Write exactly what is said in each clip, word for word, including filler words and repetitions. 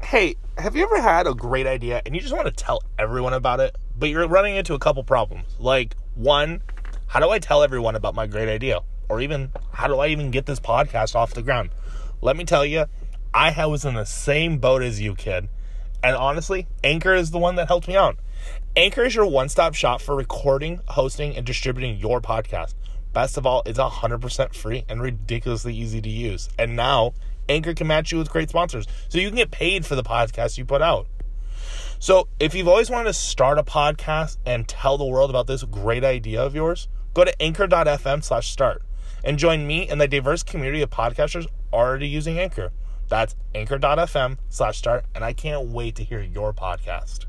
Hey, have you ever had a great idea and you just want to tell everyone about it, but you're running into a couple problems? Like, one, how do I tell everyone about my great idea? Or even, how do I even get this podcast off the ground? Let me tell you, I was in the same boat as you, kid. And honestly, Anchor is the one that helped me out. Anchor is your one-stop shop for recording, hosting, and distributing your podcast. Best of all, it's one hundred percent free and ridiculously easy to use. And now, Anchor can match you with great sponsors, so you can get paid for the podcast you put out. So if you've always wanted to start a podcast and tell the world about this great idea of yours, go to anchor.fm slash start and join me and the diverse community of podcasters already using Anchor. That's anchor.fm slash start, and I can't wait to hear your podcast.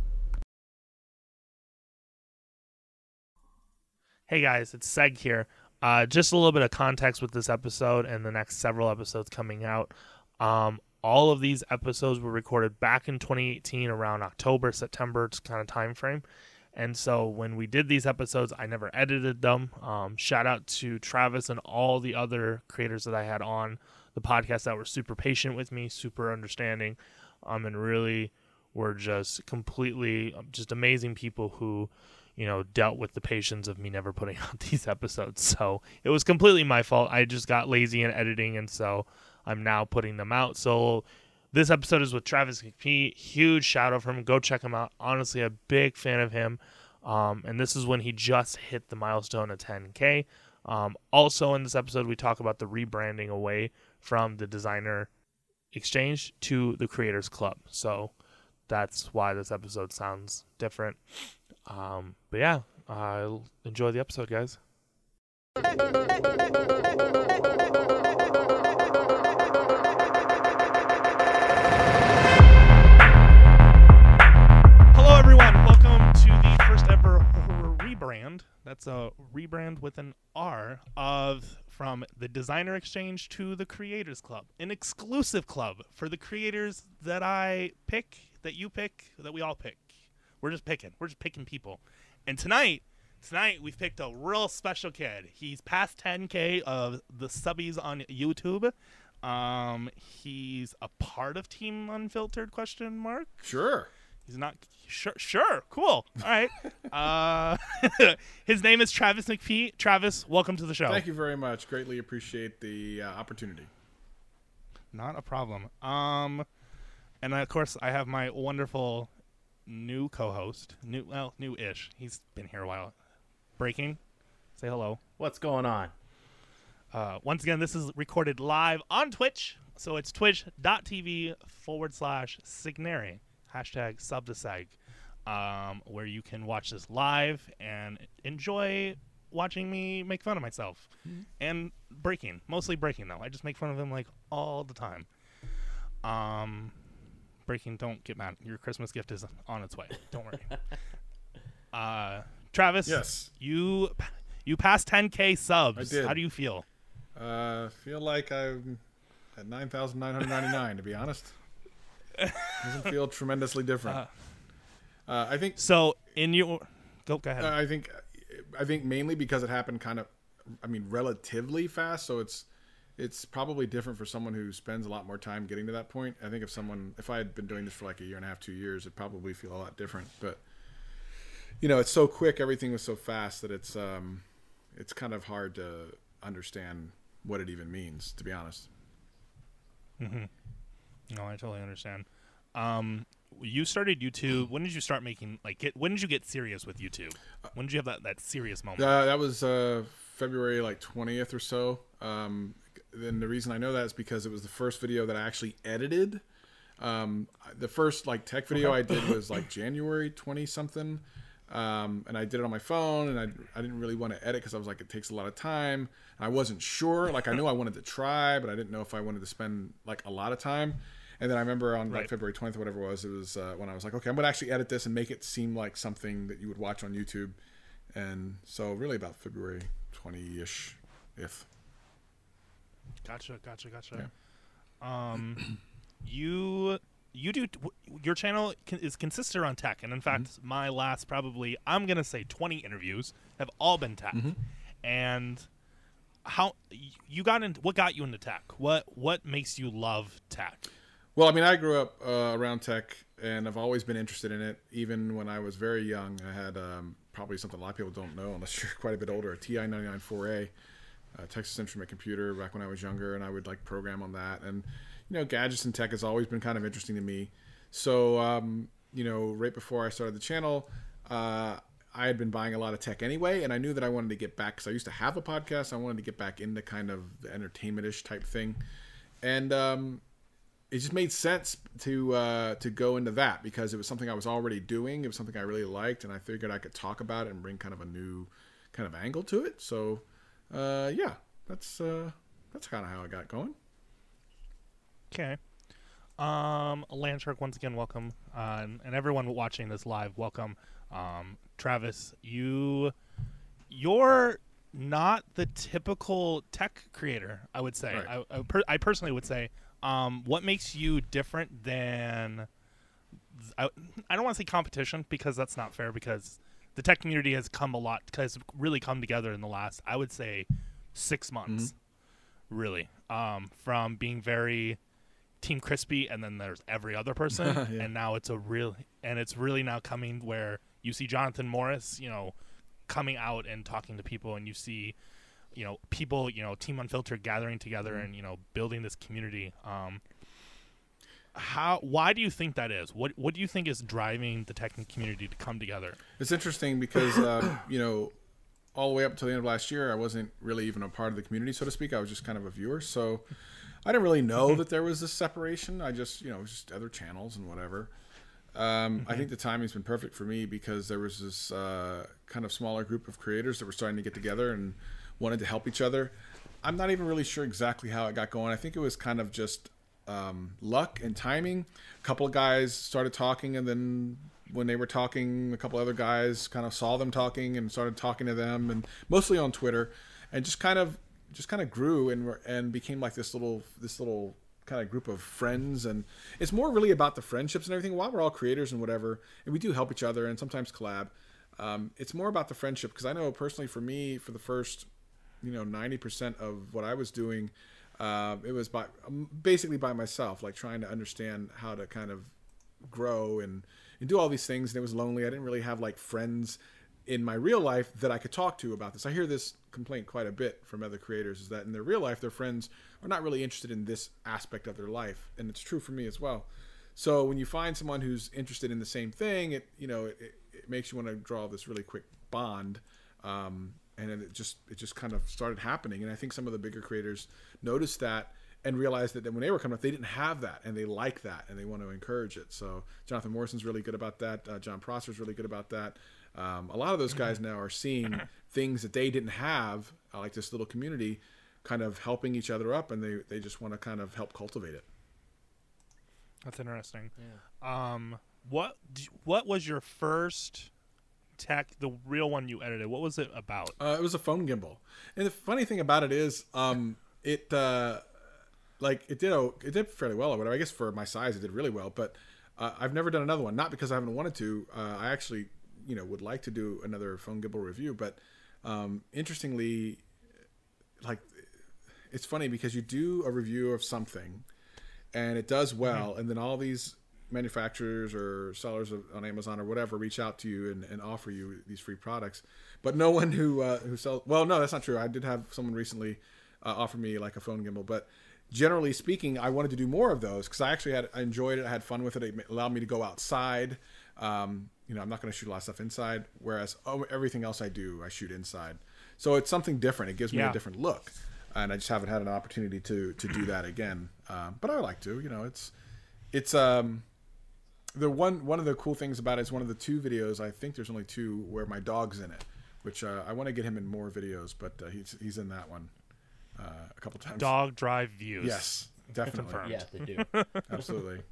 Hey guys, it's Seg here. Uh, just a little bit of context with this episode and the next several episodes coming out. Um, all of these episodes were recorded back in twenty eighteen, around October, September kind of time frame. And so when we did these episodes, I never edited them. Um, shout out to Travis and all the other creators that I had on the podcast that were super patient with me, super understanding, um, and really were just completely just amazing people who, you know, dealt with the patience of me never putting out these episodes. So it was completely my fault. I just got lazy in editing, and so I'm now putting them out. So this episode is with Travis McPhee. Huge shout out from him. Go check him out. Honestly, a big fan of him. Um, and this is when he just hit the milestone of ten K. Um, also in this episode, we talk about the rebranding away from the Designer Exchange to the Creators Club. So that's why this episode sounds different. Um, but yeah, uh, enjoy the episode, guys. Hello, everyone. Welcome to the first ever rebrand. That's a rebrand with an R of from the Designer Exchange to the Creators Club, an exclusive club for the creators that I pick, that you pick, that we all pick. We're just picking. We're just picking people. And tonight, tonight we've picked a real special kid. He's past ten K of the subbies on YouTube. Um, he's a part of Team Unfiltered, question mark? Sure. He's not sure. Sure. Cool. All right. uh, his name is Travis McPhee. Travis, welcome to the show. Thank you very much. Greatly appreciate the uh, opportunity. Not a problem. Um, and of course, I have my wonderful new co-host. New, well, new-ish. He's been here a while. Breaking. Say hello. What's going on? Uh, once again, this is recorded live on Twitch. So it's twitch.tv forward slash Signary. Hashtag sub to Seg, um, where you can watch this live and enjoy watching me make fun of myself. Mm-hmm. And breaking. Mostly breaking, though. I just make fun of him, like, all the time. Um, breaking, don't get mad. Your Christmas gift is on its way. Don't worry. uh, Travis. Yes. You you passed ten K subs. I did. How do you feel? Uh, feel like I'm at nine thousand nine hundred ninety-nine, to be honest. Doesn't feel tremendously different. Uh, uh, I think so. In your go, go ahead. Uh, I think, I think mainly because it happened kind of, I mean, relatively fast. So it's, it's probably different for someone who spends a lot more time getting to that point. I think if someone, if I had been doing this for like a year and a half, two years, it'd probably feel a lot different. But you know, it's so quick. Everything was so fast that it's, um, it's kind of hard to understand what it even means, to be honest. Mm-hmm. No, I totally understand. Um, you started YouTube. When did you start making, like, get, when did you get serious with YouTube? When did you have that, that serious moment? Uh, that was uh, February, like, twentieth or so. Um, then the reason I know that is because it was the first video that I actually edited. Um, the first, like, tech video I did was, like, January twenty-something. Um, and I did it on my phone, and I, I didn't really want to edit because I was like, it takes a lot of time. And I wasn't sure. Like, I knew I wanted to try, but I didn't know if I wanted to spend, like, a lot of time. And then I remember on like right. February twentieth, or whatever it was, it was uh, when I was like, okay, I'm going to actually edit this and make it seem like something that you would watch on YouTube. And so really about February twentieth-ish. If. Gotcha, gotcha, gotcha. Yeah. Um, you you do your channel is consistent on tech, and in fact, mm-hmm. my last probably I'm gonna say twenty interviews have all been tech. Mm-hmm. And how you got into what got you into tech? What what makes you love tech? Well, I mean, I grew up uh, around tech, and I've always been interested in it. Even when I was very young, I had um, probably something a lot of people don't know, unless you're quite a bit older, a T I ninety-nine four A, a Texas Instrument computer back when I was younger, and I would like program on that. And you know, gadgets and tech has always been kind of interesting to me. So, um, you know, right before I started the channel, uh, I had been buying a lot of tech anyway, and I knew that I wanted to get back because I used to have a podcast. I wanted to get back into kind of the entertainment-ish type thing, and um, it just made sense to uh, to go into that because it was something I was already doing. It was something I really liked, and I figured I could talk about it and bring kind of a new kind of angle to it. So, uh, yeah, that's uh, that's kind of how I got going. Okay. Um, Landshark, once again, welcome. Uh, and, and everyone watching this live, welcome. Um, Travis, you, you're not the typical tech creator, I would say. Right. I, I, per, I personally would say. Um, what makes you different than, I, I don't want to say competition because that's not fair because the tech community has come a lot, has really come together in the last, I would say, six months, mm-hmm. really. Um, from being very Team Crispy, and then there's every other person, yeah. and now it's a real, and it's really now coming where you see Jonathan Morris, you know, coming out and talking to people, and you see, you know, people, you know, Team Unfiltered gathering together mm-hmm. and you know, building this community. Um, how? Why do you think that is? What What do you think is driving the tech community to come together? It's interesting because uh, you know, all the way up until the end of last year, I wasn't really even a part of the community, so to speak. I was just kind of a viewer, so. I didn't really know that there was this separation. I just, you know, just other channels and whatever. Um, mm-hmm. I think the timing's been perfect for me because there was this uh, kind of smaller group of creators that were starting to get together and wanted to help each other. I'm not even really sure exactly how it got going. I think it was kind of just um, luck and timing. A couple of guys started talking, and then when they were talking, a couple other guys kind of saw them talking and started talking to them, and mostly on Twitter, and just kind of just kind of grew and and became like this little this little kind of group of friends. And it's more really about the friendships and everything. While we're all creators and whatever, and we do help each other and sometimes collab, um, it's more about the friendship. Because I know personally for me, for the first you know ninety percent of what I was doing, uh, it was by basically by myself, like trying to understand how to kind of grow and, and do all these things. And it was lonely. I didn't really have like friends in my real life that I could talk to about this. I hear this complaint quite a bit from other creators, is that in their real life, their friends are not really interested in this aspect of their life. And it's true for me as well. So when you find someone who's interested in the same thing, it, you know, it, it makes you want to draw this really quick bond. Um, and it just, it just kind of started happening. And I think some of the bigger creators noticed that and realized that when they were coming up, they didn't have that, and they like that, and they want to encourage it. So Jonathan Morrison's really good about that. Uh, John Prosser's really good about that. Um, a lot of those guys now are seeing things that they didn't have, uh, like this little community, kind of helping each other up, and they, they just want to kind of help cultivate it. That's interesting. Yeah. Um, what what was your first tech, the real one you edited? What was it about? Uh, it was a phone gimbal, and the funny thing about it is, um, it uh, like it did it did fairly well or whatever. I guess for my size, it did really well. But uh, I've never done another one, not because I haven't wanted to. Uh, I actually. you know, would like to do another phone gimbal review, but um, interestingly, like, it's funny because you do a review of something and it does well, mm-hmm. and then all these manufacturers or sellers of, on Amazon or whatever reach out to you and, and offer you these free products, but no one who uh, who sells. Well, no, that's not true. I did have someone recently uh, offer me like a phone gimbal, but generally speaking, I wanted to do more of those because I actually had I enjoyed it. I had fun with it. It allowed me to go outside. Um, you know, I'm not going to shoot a lot of stuff inside, whereas oh, everything else I do, I shoot inside. So it's something different. It gives me yeah. a different look, and I just haven't had an opportunity to to do that again. Um, but I would like to. You know, it's it's um the one one of the cool things about it is one of the two videos. I think there's only two where my dog's in it, which uh, I want to get him in more videos, but uh, he's he's in that one uh, a couple times. Dog drive views. Yes, definitely. Yeah, they do. Absolutely.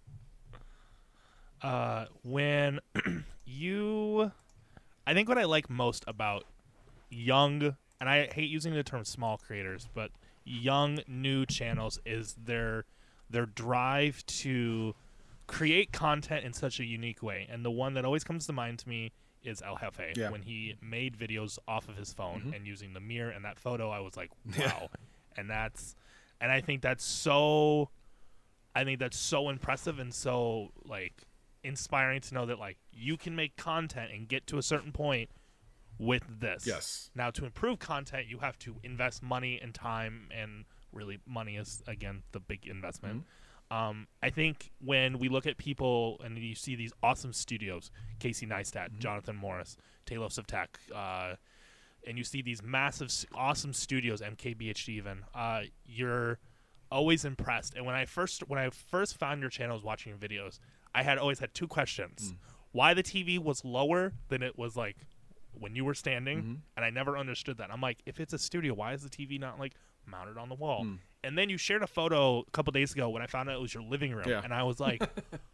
Uh, when you, I think what I like most about young, and I hate using the term small creators, but young new channels is their their drive to create content in such a unique way. And the one that always comes to mind to me is El Jefe. Yeah. When he made videos off of his phone mm-hmm. and using the mirror and that photo, I was like, wow. and that's, and I think that's so I think that's so impressive and so like inspiring to know that like you can make content and get to a certain point with this. Yes. Now to improve content, you have to invest money and time, and really money is again the big investment. Mm-hmm. Um, I think when we look at people and you see these awesome studios, Casey Neistat, Mm-hmm. Jonathan Morris, Talos of Tech, uh, and you see these massive, s- awesome studios, M K B H D even, uh, you're always impressed. And when I first when I first found your channel, was watching your videos, I had always had two questions: Mm. why the T V was lower than it was like when you were standing, Mm-hmm. and I never understood that. I'm like, if it's a studio, why is the T V not like mounted on the wall? Mm. And then you shared a photo a couple days ago when I found out it was your living room, Yeah. and I was like,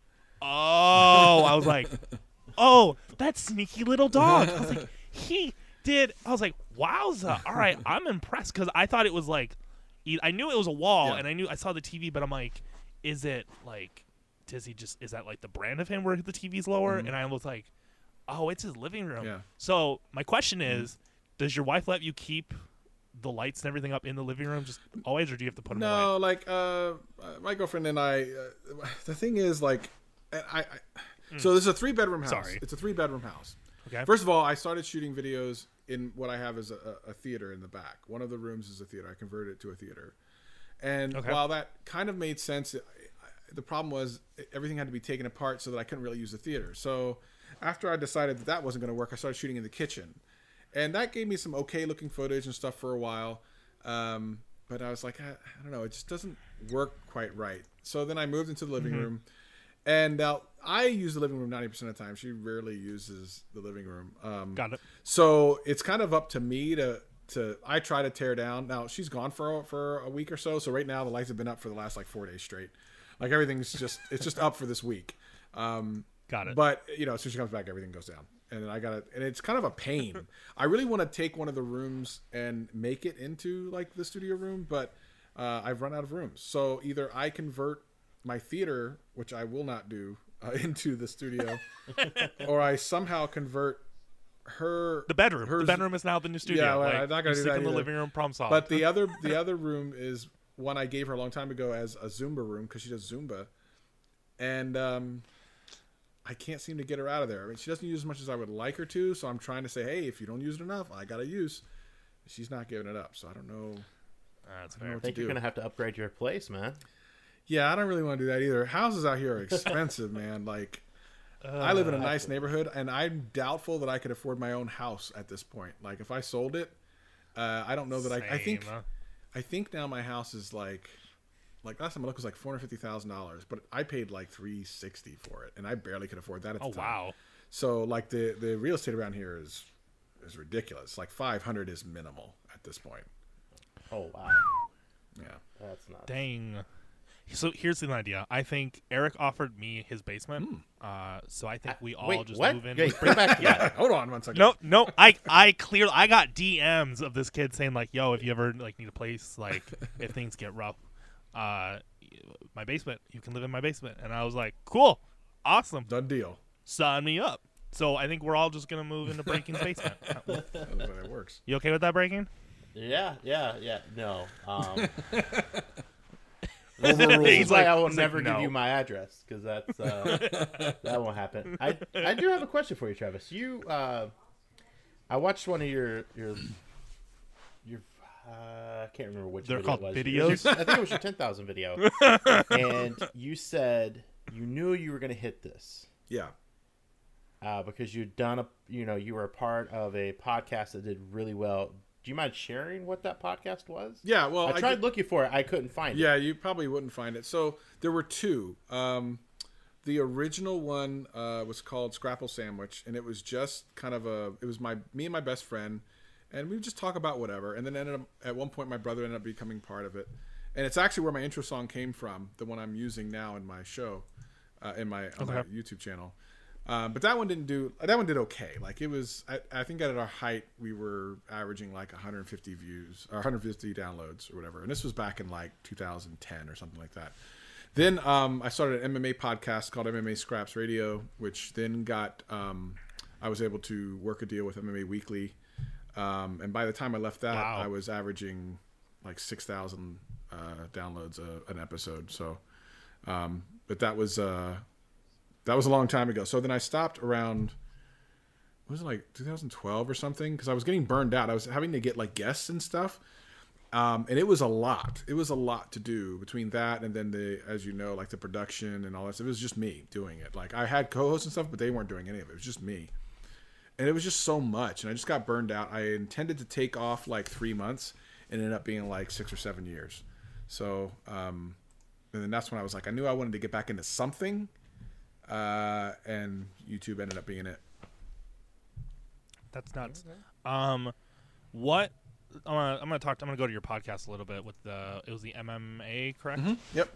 oh, I was like, oh, that sneaky little dog. I was like, he did. I was like, wowza. All right, I'm impressed because I thought it was like, e- I knew it was a wall, Yeah. and I knew I saw the T V, but I'm like, is it like, does he just, is that like the brand of him where the T V's lower? Mhm. And I was like, oh, it's his living room. Yeah. So my question is, does your wife let you keep the lights and everything up in the living room just always, or do you have to put them away? No, like uh, my girlfriend and I. Uh, the thing is, like, I. I Mm. So this is a three bedroom house. Sorry. It's a three bedroom house. Okay. First of all, I started shooting videos in what I have is a, a theater in the back. One of the rooms is a theater. I converted it to a theater. And Okay. while that kind of made sense, it, I, the problem was everything had to be taken apart so that I couldn't really use the theater. So after I decided that that wasn't going to work, I started shooting in the kitchen. And that gave me some okay looking footage and stuff for a while. Um, but I was like, I, I don't know, it just doesn't work quite right. So then I moved into the living Mm-hmm. room. And now I use the living room ninety percent of the time. She rarely uses the living room. Um, Got it. so it's kind of up to me to to. I try to tear down. Now she's gone for for a week or so. So right now the lights have been up for the last like four days straight. Like everything's just it's just up for this week. Um, Got it. But you know, as soon as she comes back, everything goes down. And then I got to and it's kind of a pain. I really want to take one of the rooms and make it into like the studio room, but uh, I've run out of rooms. So either I convert my theater, which I will not do, uh, into the studio, or I somehow convert her The bedroom. hers- the bedroom is now the new studio. Yeah, well, like, I'm not gonna you do sleep that in the either. living room, problem solved. But the other the other room is one I gave her a long time ago as a Zumba room because she does Zumba, and um, I can't seem to get her out of there. I mean, she doesn't use as much as I would like her to, so I'm trying to say, hey, if you don't use it enough, I gotta use. She's not giving it up, so I don't know. That's I don't know fair. I what think to you're do. gonna have to upgrade your place, man. Yeah, I don't really want to do that either. Houses out here are expensive, man. Like, I live in a nice neighborhood, and I'm doubtful that I could afford my own house at this point. Like, if I sold it, uh, I don't know that I. I think, Same. I think now my house is like, like last time I looked was like four hundred fifty thousand dollars, but I paid like three sixty for it, and I barely could afford that at the Oh time. wow. So like the the real estate around here is is ridiculous. Like five hundred is minimal at this point. Oh wow, Yeah. that's not. Dang. So here's the idea. I think Eric offered me his basement. Uh, so I think we all Wait, just what? move in. Wait, bring back Yeah. that. Hold on one second. No, no. I I clearly I got D Ms of this kid saying like, "Yo, if you ever like need a place, like if things get rough, uh, my basement, you can live in my basement." And I was like, "Cool, awesome, Done deal. sign me up." So I think we're all just gonna move into Breaking's basement. That's the way that works. You okay with that, Breaking? Yeah, yeah, yeah. No. Um, He's this is why like- I will he's like, never no. give you my address because that's uh, that won't happen. I I do have a question for you, Travis. You, uh, I watched one of your your your. Uh, I can't remember which They're video called it was. It was videos? your- I think it was your ten thousand video, and you said you knew you were going to hit this. Yeah. Uh, because you'd done a, you know, you were a part of a podcast that did really well. Do you mind sharing what that podcast was? Yeah. Well, I tried did- looking for it. I couldn't find it. Yeah, you probably wouldn't find it. So there were two. Um, the original one uh, was called Scrapple Sandwich, and it was just kind of a. It was my me and my best friend, and we would just talk about whatever. And then ended up at one point, my brother ended up becoming part of it, and it's actually where my intro song came from, the one I'm using now in my show, uh, in my on my Okay. YouTube channel. Um, but that one didn't do. That one did okay. Like it was. I, I think at our height we were averaging like one hundred fifty views or one hundred fifty downloads or whatever. And this was back in like two thousand ten or something like that. Then um, I started an M M A podcast called M M A Scraps Radio, which then got. Um, I was able to work a deal with M M A Weekly, um, and by the time I left that, Wow. I was averaging like six thousand uh, downloads a, an episode. So. Um, but that was uh, that was a long time ago. So then I stopped around. Was it like two thousand twelve or something? Because I was getting burned out. I was having to get like guests and stuff, um, and it was a lot. It was a lot to do between that and then the, as you know, like the production and all that stuff. It was just me doing it. Like I had co-hosts and stuff, but they weren't doing any of it. It was just me, and it was just so much. And I just got burned out. I intended to take off like three months, and it ended up being like six or seven years. So, um, and then that's when I was like, I knew I wanted to get back into something, uh, and YouTube ended up being it. That's nuts. Um, what I'm gonna, I'm gonna talk. To, I'm gonna go to your podcast a little bit with the. It was the M M A, correct? Mm-hmm. Yep.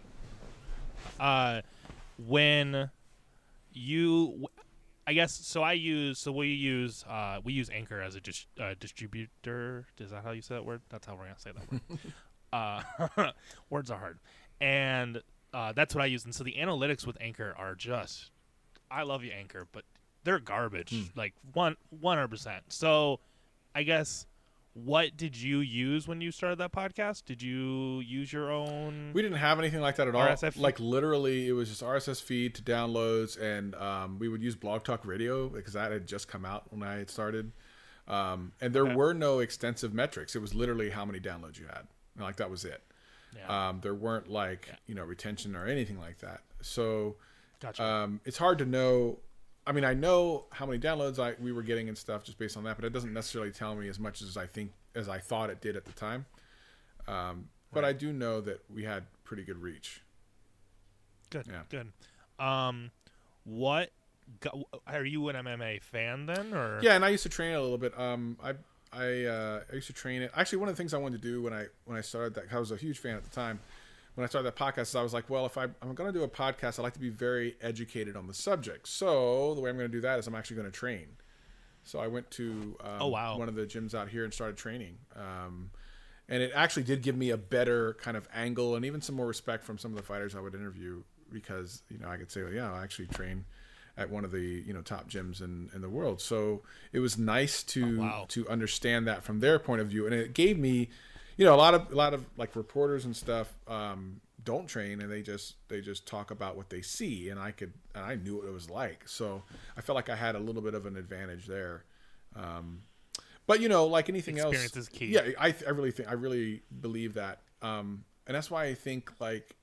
Uh, when you, I guess so. I use so we use uh we use Anchor as a dis, uh, distributor. Is that how you say that word? That's how we're gonna say that word. uh, words are hard, and uh, that's what I use. And so the analytics with Anchor are just. I love you, Anchor, but. They're garbage, mm. like one one hundred percent. So, I guess, what did you use when you started that podcast? Did you use your own? We didn't have anything like that at all. R S S feed? Like literally, it was just R S S feed to downloads, and um, we would use Blog Talk Radio because that had just come out when I had started. Um, and there okay. were no extensive metrics. It was literally how many downloads you had. And, like that was it. Yeah. Um, there weren't like yeah. you know retention or anything like that. So, gotcha. um, it's hard to know. I mean, I know how many downloads I we were getting and stuff just based on that, but it doesn't necessarily tell me as much as I think as I thought it did at the time. Um, but right. I do know that we had pretty good reach. Good, yeah. good. Um, what got, are you an M M A fan then, or? Yeah, and I used to train it a little bit. Um, I I uh, I used to train it. Actually, one of the things I wanted to do when I when I started that, I was a huge fan at the time. When I started that podcast, I was like, well, if I, I'm going to do a podcast, I like to be very educated on the subject. So the way I'm going to do that is I'm actually going to train. So I went to um, oh, wow. one of the gyms out here and started training. Um, and it actually did give me a better kind of angle and even some more respect from some of the fighters I would interview because, you know, I could say, well, yeah, I actually train at one of the, you know, top gyms in, in the world. So it was nice to oh, wow. to understand that from their point of view. And it gave me... You know, a lot of a lot of like reporters and stuff um, don't train, and they just they just talk about what they see, and I could and I knew what it was like, so I felt like I had a little bit of an advantage there. Um, but you know, like anything Experience else, is key. Yeah, I I really think I really believe that, um, and that's why I think like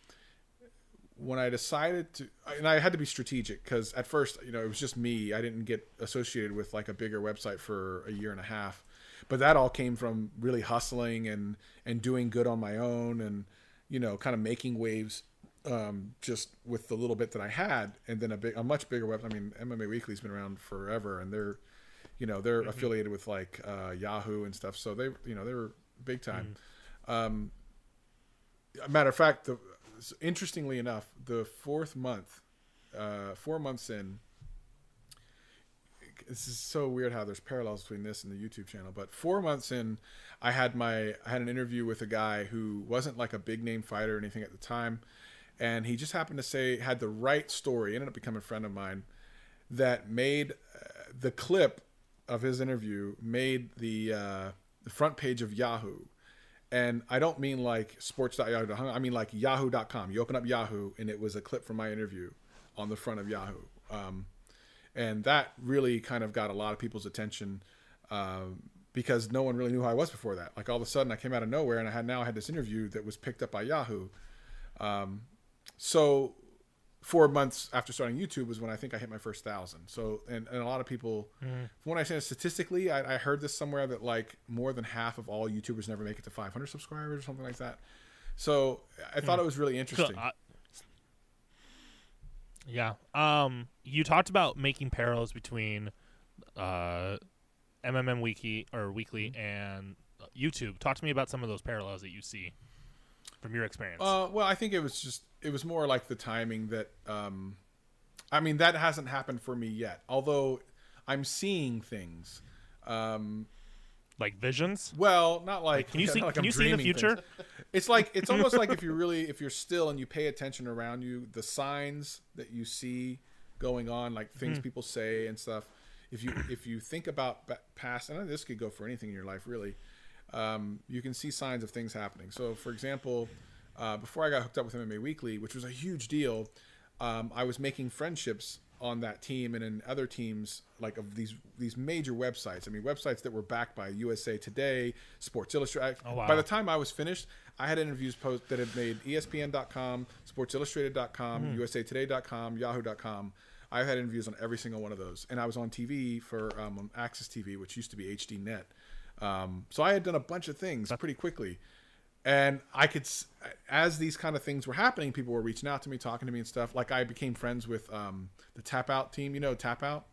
when I decided to, and I had to be strategic because at first, you know, it was just me. I didn't get associated with like a bigger website for a year and a half. But that all came from really hustling and, and doing good on my own and, you know, kind of making waves um, just with the little bit that I had. And then a big, a much bigger web. I mean, M M A Weekly's been around forever and they're, you know, they're mm-hmm. affiliated with like uh, Yahoo and stuff. So they, you know, they were big time. Mm-hmm. Um, matter of fact, the, interestingly enough, the fourth month, uh, four months in, this is so weird how there's parallels between this and the YouTube channel, but four months in, I had my I had an interview with a guy who wasn't like a big name fighter or anything at the time, and he just happened to say had the right story. He ended up becoming a friend of mine that made uh, the clip of his interview made the uh, the front page of Yahoo. And I don't mean like sports dot yahoo dot com. I mean like yahoo dot com. You open up Yahoo and it was a clip from my interview on the front of Yahoo. Um, And that really kind of got a lot of people's attention um, because no one really knew who I was before that. Like all of a sudden I came out of nowhere and I had now I had this interview that was picked up by Yahoo. Um, so four months after starting YouTube was when I think I hit my first thousand. So, and, and a lot of people, mm. when I say statistically, I, I heard this somewhere that like more than half of all YouTubers never make it to five hundred subscribers or something like that. So I thought mm. it was really interesting. So, uh, Yeah. Um, you talked about making parallels between uh, M M M Weekly or Weekly and YouTube. Talk to me about some of those parallels that you see from your experience. Uh, well, I think it was just it was more like the timing that. Um, I mean, that hasn't happened for me yet. Although I'm seeing things. Um, like visions? Well, not like. like can you see? Like can I'm you see in the future? Things. It's like it's almost like if you really if you're still and you pay attention around you, the signs that you see going on, like things mm. people say and stuff. If you if you think about past, and this could go for anything in your life really, um, you can see signs of things happening. So, for example, uh, before I got hooked up with M M A Weekly, which was a huge deal. Um, I was making friendships on that team and in other teams, like of these these major websites. I mean, websites that were backed by U S A Today, Sports Illustrated. Oh, wow. By the time I was finished, I had interviews post that had made E S P N dot com, Sports Illustrated dot com, Mm. U S A Today dot com, Yahoo dot com. I had interviews on every single one of those, and I was on T V for um, on Access T V, which used to be H D Net. Um, so I had done a bunch of things pretty quickly. And I could, as these kind of things were happening, people were reaching out to me, talking to me and stuff. Like I became friends with um, the Tap Out team, you know, Tap Out.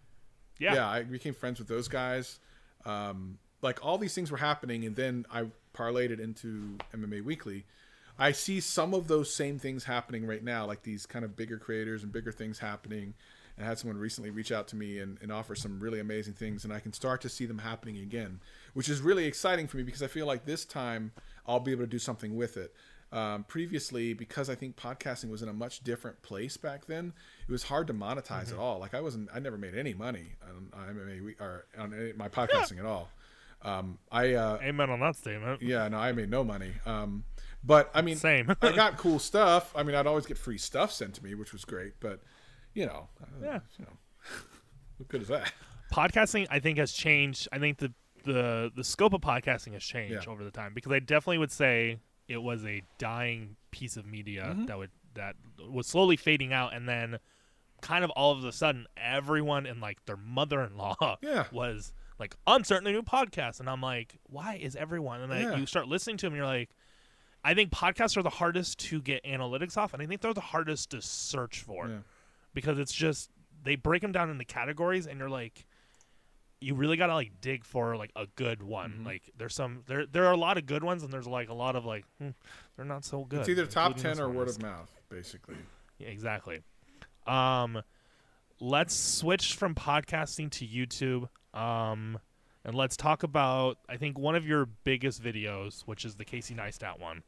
Yeah. Yeah, I became friends with those guys. Um, like all these things were happening, and then I parlayed it into M M A Weekly. I see some of those same things happening right now, like these kind of bigger creators and bigger things happening. And I had someone recently reach out to me and, and offer some really amazing things, and I can start to see them happening again, which is really exciting for me because I feel like this time I'll be able to do something with it. Um, previously, because I think podcasting was in a much different place back then, it was hard to monetize mm-hmm. at all. Like I wasn't, I never made any money on, on M M A or on any, my podcasting yeah. at all. Um, I uh, amen on that statement. Yeah, no, I made no money. Um, but I mean, same. I got cool stuff. I mean, I'd always get free stuff sent to me, which was great. But you know, yeah, uh, you know, what good is that? Podcasting, I think, has changed. I think the the the scope of podcasting has changed Yeah. over the time because I definitely would say it was a dying piece of media Mhm. that would that was slowly fading out, and then kind of all of a sudden, everyone and like their mother-in-law Yeah. was like on certain new podcasts, and I'm like, why is everyone? And Yeah. I, you start listening to them, and you're like, I think podcasts are the hardest to get analytics off, and I think they're the hardest to search for Yeah. because it's just they break them down into categories, and you're like, you really gotta like dig for like a good one. Mhm. Like there's some there there are a lot of good ones, and there's like a lot of like hmm, they're not so good. It's either top including ten this or one. word of mouth, basically. Yeah, exactly. Um, let's switch from podcasting to YouTube. Um, and let's talk about I think one of your biggest videos, which is the Casey Neistat one.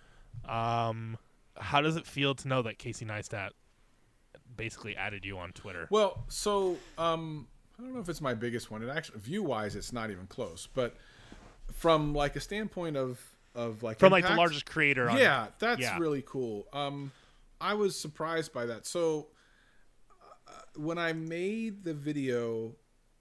Um, how does it feel to know that Casey Neistat basically added you on Twitter? Well, so um, I don't know if it's my biggest one. It actually, view-wise, it's not even close. But from like a standpoint of of like From like the impact, largest creator. On, yeah, that's yeah. really cool. Um, I was surprised by that. So uh, when I made the video,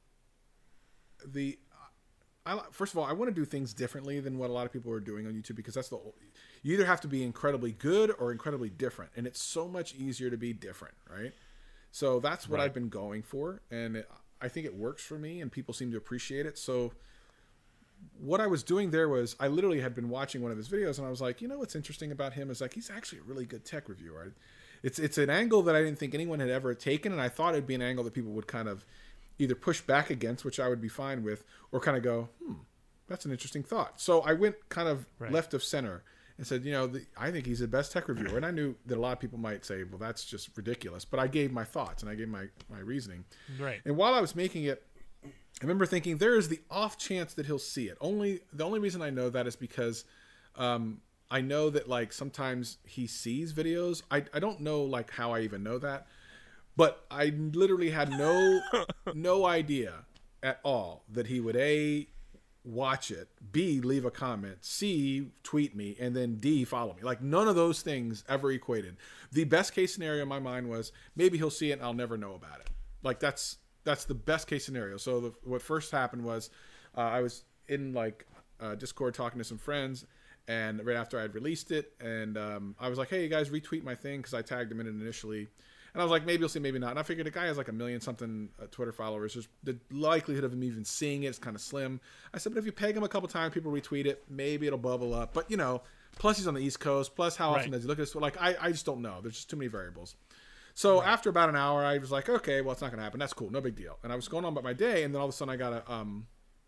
the I, first of all, I want to do things differently than what a lot of people are doing on YouTube because that's the you either have to be incredibly good or incredibly different, and it's so much easier to be different, right? So that's what Right. I've been going for, and it, I think it works for me, and people seem to appreciate it. So what I was doing there was I literally had been watching one of his videos, and I was like, you know what's interesting about him is like he's actually a really good tech reviewer. It's it's an angle that I didn't think anyone had ever taken, and I thought it'd be an angle that people would kind of either push back against, which I would be fine with, or kind of go, hmm, that's an interesting thought. So I went kind of Right. left of center and said, you know, the, I think he's the best tech reviewer. And I knew that a lot of people might say, well, that's just ridiculous. But I gave my thoughts and I gave my, my reasoning. Right. And while I was making it, I remember thinking there is the off chance that he'll see it. Only the only reason I know that is because um, I know that like sometimes he sees videos. I, I don't know like how I even know that. But I literally had no no idea at all that he would A, watch it, B, leave a comment, C, tweet me, and then D, follow me. Like none of those things ever equated. The best case scenario in my mind was maybe he'll see it and I'll never know about it. Like that's that's the best case scenario. So the, what first happened was uh, I was in like uh, Discord talking to some friends, and right after I had released it, and um, I was like, hey, you guys retweet my thing because I tagged him in it initially. And I was like, maybe you'll see, maybe not. And I figured the guy has like a million something uh, Twitter followers. Just the likelihood of him even seeing it is kind of slim. I said, but if you peg him a couple times, people retweet it, maybe it'll bubble up. But, you know, plus he's on the East Coast. Plus how often Right. does he look at this? Like, I, I just don't know. There's just too many variables. So right. after about an hour, I was like, okay, well, it's not going to happen. That's cool. No big deal. And I was going on about my day. And then all of a sudden I got a, um,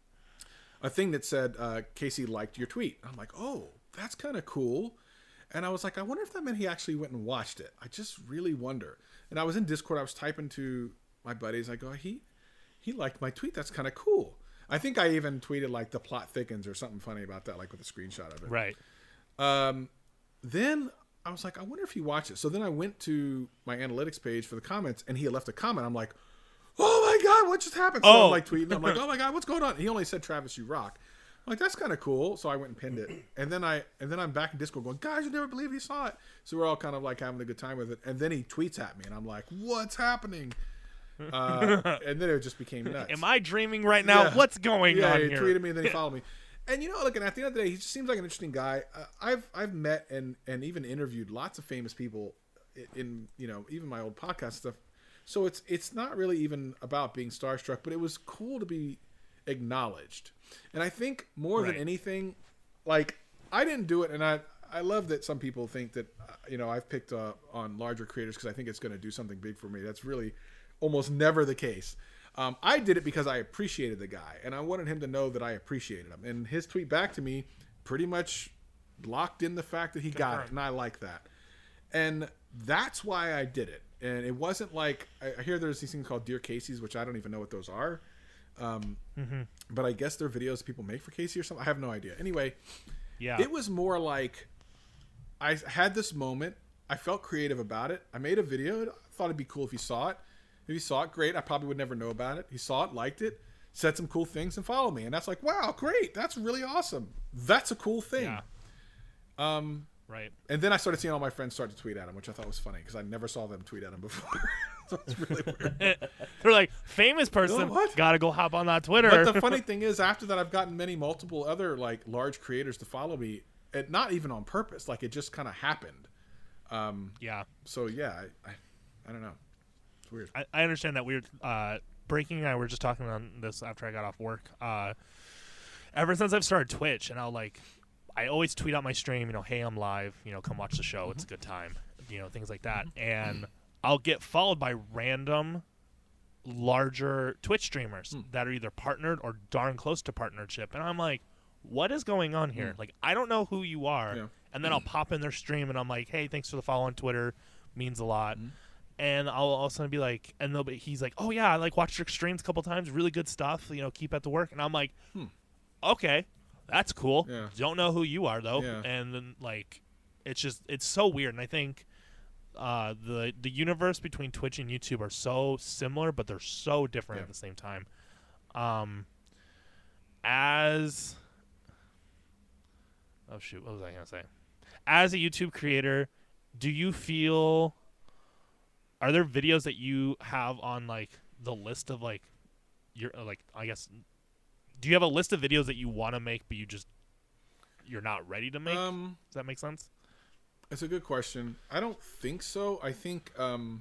a thing that said, uh, Casey liked your tweet. I'm like, oh, that's kind of cool. And I was like, I wonder if that meant he actually went and watched it. I just really wonder. And I was in Discord. I was typing to my buddies. I go, he he liked my tweet. That's kind of cool. I think I even tweeted like the plot thickens or something funny about that, like with a screenshot of it. Right. Um, then I was like, I wonder if he watched it. So then I went to my analytics page for the comments, and he had left a comment. I'm like, oh my God, what just happened? So Oh. I'm like tweeting. I'm like, oh my God, what's going on? He only said, Travis, you rock. like, that's kind of cool. So I went and pinned it, and then I and then I'm back in Discord going, guys, you never believe he saw it. So we're all kind of like having a good time with it, and then he tweets at me, and I'm like, what's happening? Uh, and then it just became nuts. Am I dreaming right now? Yeah. What's going yeah, on he here? tweeted me and then he followed me. And you know, look, and at the end of the day, he just seems like an interesting guy. Uh, I've I've met and and even interviewed lots of famous people in, in you know even my old podcast stuff. So it's it's not really even about being starstruck, but it was cool to be acknowledged. And I think more Right. than anything, like I didn't do it, and I I love that some people think that uh, you know I've picked uh, on larger creators because I think it's going to do something big for me. That's really almost never the case. Um, I did it because I appreciated the guy, and I wanted him to know that I appreciated him. And his tweet back to me pretty much locked in the fact that he got it, and I like that. And that's why I did it. And it wasn't like I, I hear there's these things called Dear Casey's, which I don't even know what those are. Um, Mm-hmm. But I guess they're videos people make for Casey or something. I have no idea. Anyway, Yeah. it was more like I had this moment. I felt creative about it. I made a video. I thought it'd be cool if he saw it. If he saw it, great. I probably would never know about it. He saw it, liked it, said some cool things, and followed me. And that's like, wow, great. That's really awesome. That's a cool thing. Yeah. Um, Right. and then I started seeing all my friends start to tweet at him, which I thought was funny because I never saw them tweet at him before. So it's really weird. They're like, famous person, what? gotta go hop on that Twitter. But the funny thing is, after that, I've gotten many multiple other like large creators to follow me, and not even on purpose. Like it just kind of happened. Um, yeah. so yeah, I, I, I don't know. It's weird. I, I understand that weird. Uh, Breaking and I were just talking on this after I got off work. Uh, ever since I've started Twitch, and I'll like, I always tweet out my stream, you know, hey, I'm live, you know, come watch the show. It's a good time, you know, things like that. And I'll get followed by random larger Twitch streamers that are either partnered or darn close to partnership. And I'm like, what is going on here? Like, I don't know who you are. Yeah. And then I'll pop in their stream and I'm like, hey, thanks for the follow on Twitter. Means a lot. Mm-hmm. And I'll all of a sudden be like, and they'll be, he's like, oh yeah, I like watched your streams a couple times. Really good stuff. You know, keep at the work. And I'm like, Hmm. okay, that's cool. Yeah. Don't know who you are though. Yeah. And then like, it's just, it's so weird. And I think uh, the the universe between Twitch and YouTube are so similar, but they're so different Yeah. at the same time. Um, as oh shoot, what was I gonna say? As a YouTube creator, do you feel? Are there videos that you have on like the list of like your like I guess? Do you have a list of videos that you want to make, but you just you're not ready to make? Um, Does that make sense? It's a good question. I don't think so. I think, um,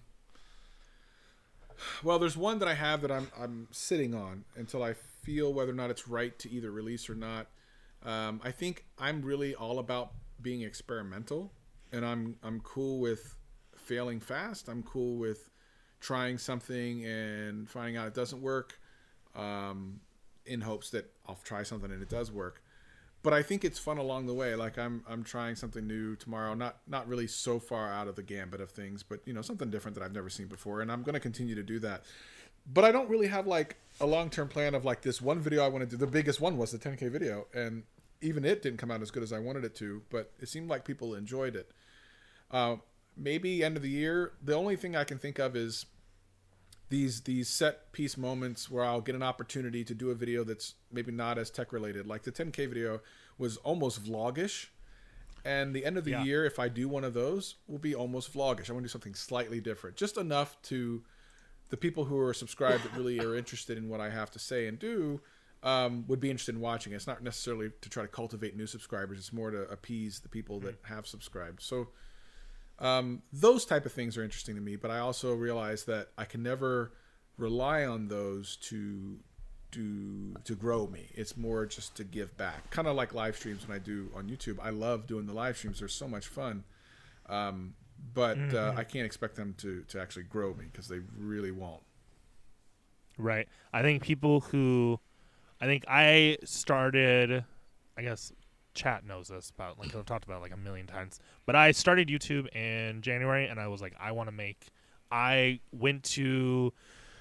well, there's one that I have that I'm I'm sitting on until I feel whether or not it's right to either release or not. Um, I think I'm really all about being experimental, and I'm I'm cool with failing fast. I'm cool with trying something and finding out it doesn't work, um, in hopes that I'll try something and it does work. But I think it's fun along the way. Like I'm, I'm trying something new tomorrow. Not, not really so far out of the gambit of things, but you know, something different that I've never seen before. And I'm going to continue to do that. But I don't really have like a long-term plan of like this one video I want to do. The biggest one was the ten K video, and even it didn't come out as good as I wanted it to. But it seemed like people enjoyed it. Uh, maybe end of the year. The only thing I can think of is these these set piece moments where I'll get an opportunity to do a video that's maybe not as tech related. Like the ten K video was almost vlogish, and the end of the Yeah. year, if I do one of those, will be almost vlogish. I want to do something slightly different, just enough to the people who are subscribed that really are interested in what I have to say and do, um, would be interested in watching it. It's not necessarily to try to cultivate new subscribers. It's more to appease the people that have subscribed. So Um, those type of things are interesting to me, but I also realize that I can never rely on those to do to grow me. It's more just to give back, kind of like live streams when I do on YouTube. I love doing the live streams; they're so much fun. Um, but Mm-hmm. uh, I can't expect them to to actually grow me because they really won't. Right. I think people who, I think I started, I guess chat knows this about, like I've talked about it like a million times, but I started YouTube in January and I was like, I want to make, I went to,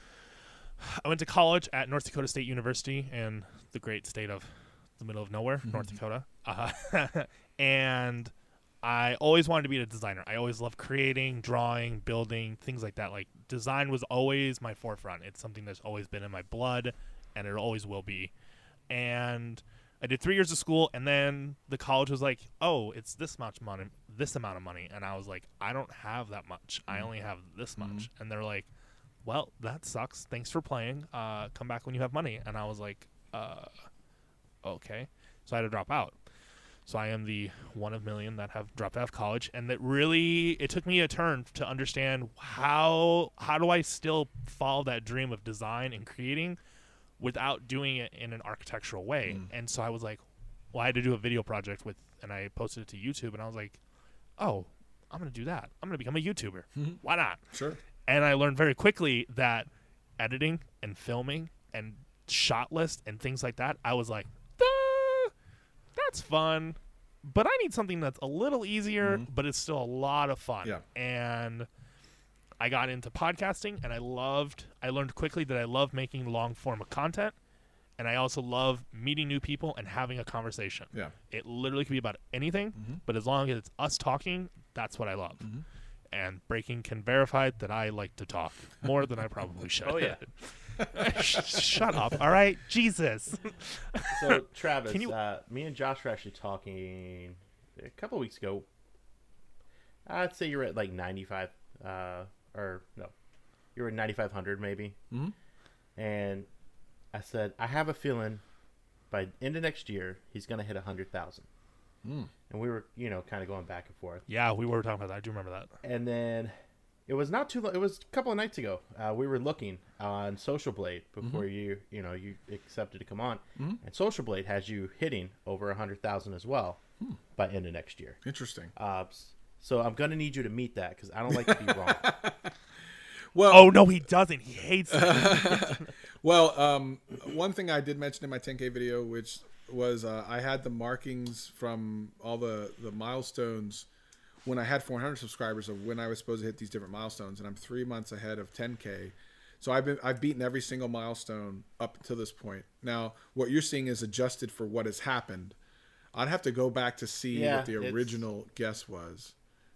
I went to college at North Dakota State University in the great state of the middle of nowhere, North Dakota. Uh, and I always wanted to be a designer. I always loved creating, drawing, building, things like that. Like design was always my forefront. It's something that's always been in my blood and it always will be. And I did three years of school, and then the college was like, "Oh, it's this much money, this amount of money," and I was like, "I don't have that much. I only have this much." Mm-hmm. And they're like, "Well, that sucks. Thanks for playing. Uh, come back when you have money." And I was like, uh, "Okay." So I had to drop out. So I am the one of million that have dropped out of college, and that really it took me a turn to understand how how do I still follow that dream of design and creating without doing it in an architectural way. Mm. And so I was like, well, I had to do a video project with, and I posted it to YouTube, and I was like, oh, I'm going to do that. I'm going to become a YouTuber. Mm-hmm. Why not? Sure. And I learned very quickly that editing and filming and shot list and things like that, I was like, ah, that's fun, but I need something that's a little easier, mm-hmm. but it's still a lot of fun. Yeah. And I got into podcasting, and I loved, I learned quickly that I love making long form of content, and I also love meeting new people and having a conversation. Yeah. It literally could be about anything, mm-hmm. but as long as it's us talking, that's what I love. Mm-hmm. And Breaking can verify that I like to talk more than I probably should. Oh, yeah. Shut up, all right? Jesus. So, Travis, you... uh, me and Josh were actually talking a couple weeks ago. I'd say you're at like ninety-five uh or no, you were at ninety-five hundred maybe. Mm-hmm. And I said, I have a feeling by end of next year, he's going to hit one hundred thousand. Mm. And we were, you know, kind of going back and forth. Yeah, we were talking about that. I do remember that. And then it was not too long. It was a couple of nights ago. Uh, we were looking on Social Blade before mm-hmm. you, you know, you accepted to come on. Mm-hmm. And Social Blade has you hitting over one hundred thousand as well mm. by end of next year. Interesting. Uh, so I'm going to need you to meet that because I don't like to be wrong. Well, oh, no, he doesn't. He hates it. Well, um, one thing I did mention in my ten K video, which was uh, I had the markings from all the, the milestones when I had four hundred subscribers of when I was supposed to hit these different milestones, and I'm three months ahead of ten K. So I've been I've beaten every single milestone up to this point. Now, what you're seeing is adjusted for what has happened. I'd have to go back to see yeah, what the original guess was.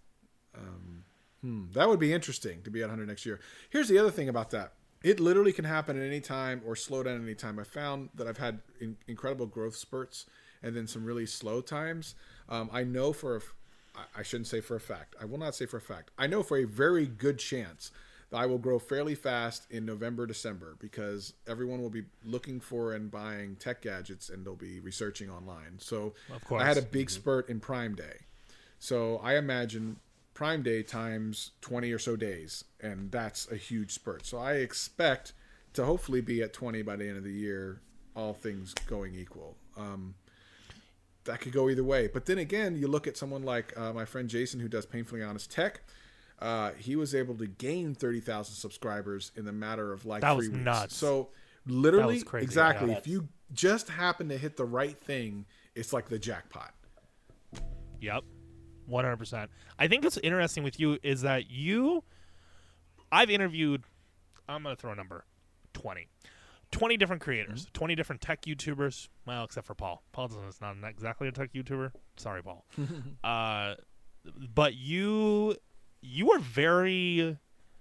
Um, hmm, that would be interesting to be at one hundred next year. Here's the other thing about that. It literally can happen at any time or slow down at any time. I found that I've had in, incredible growth spurts and then some really slow times. Um, I know for a, I shouldn't say for a fact. I will not say for a fact. I know for a very good chance that I will grow fairly fast in November, December, because everyone will be looking for and buying tech gadgets and they'll be researching online. So of course. I had a big mm-hmm. spurt in Prime Day. So I imagine Prime Day times twenty or so days, and that's a huge spurt. So I expect to hopefully be at twenty by the end of the year, all things going equal. Um, that could go either way. But then again, you look at someone like uh, my friend Jason, who does Painfully Honest Tech. Uh, he was able to gain thirty thousand subscribers in the matter of like that three was weeks. Nuts. So literally, crazy. exactly, Yeah, if you just happen to hit the right thing, it's like the jackpot. Yep. one hundred percent. I think what's interesting with you is that you, I've interviewed, I'm going to throw a number, twenty. twenty different creators, mm-hmm. twenty different tech YouTubers, well, except for Paul. Paul is not exactly a tech YouTuber. Sorry, Paul. uh, but you, you are very,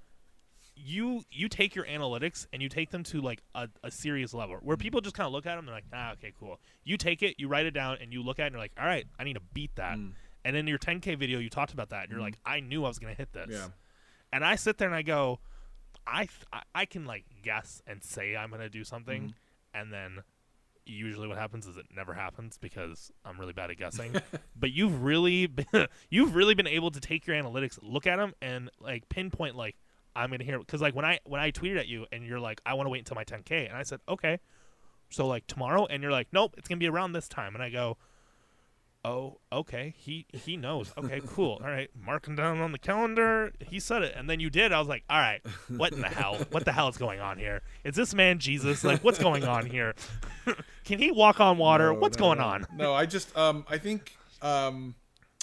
you you take your analytics and you take them to like a, a serious level where people just kind of look at them and they're like, ah, okay, cool. You take it, you write it down, and you look at it and you're like, all right, I need to beat that. Mm. And in your ten K video, you talked about that. And you're mm. like, I knew I was going to hit this. Yeah. And I sit there and I go, I th- I can like guess and say I'm going to do something. Mm. And then usually what happens is it never happens because I'm really bad at guessing. But you've really been, you've really been able to take your analytics, look at them, and like pinpoint like, I'm going to hear. Because like when I, when I tweeted at you and you're like, I want to wait until my ten K. And I said, okay. So like tomorrow. And you're like, nope, it's going to be around this time. And I go, oh, okay. He he knows. Okay, cool. All right, marking down on the calendar. He said it, and then you did. I was like, all right, what in the hell? What the hell is going on here? Is this man Jesus? Like, what's going on here? Can he walk on water? No, what's no, going no. on? No, I just um, I think um,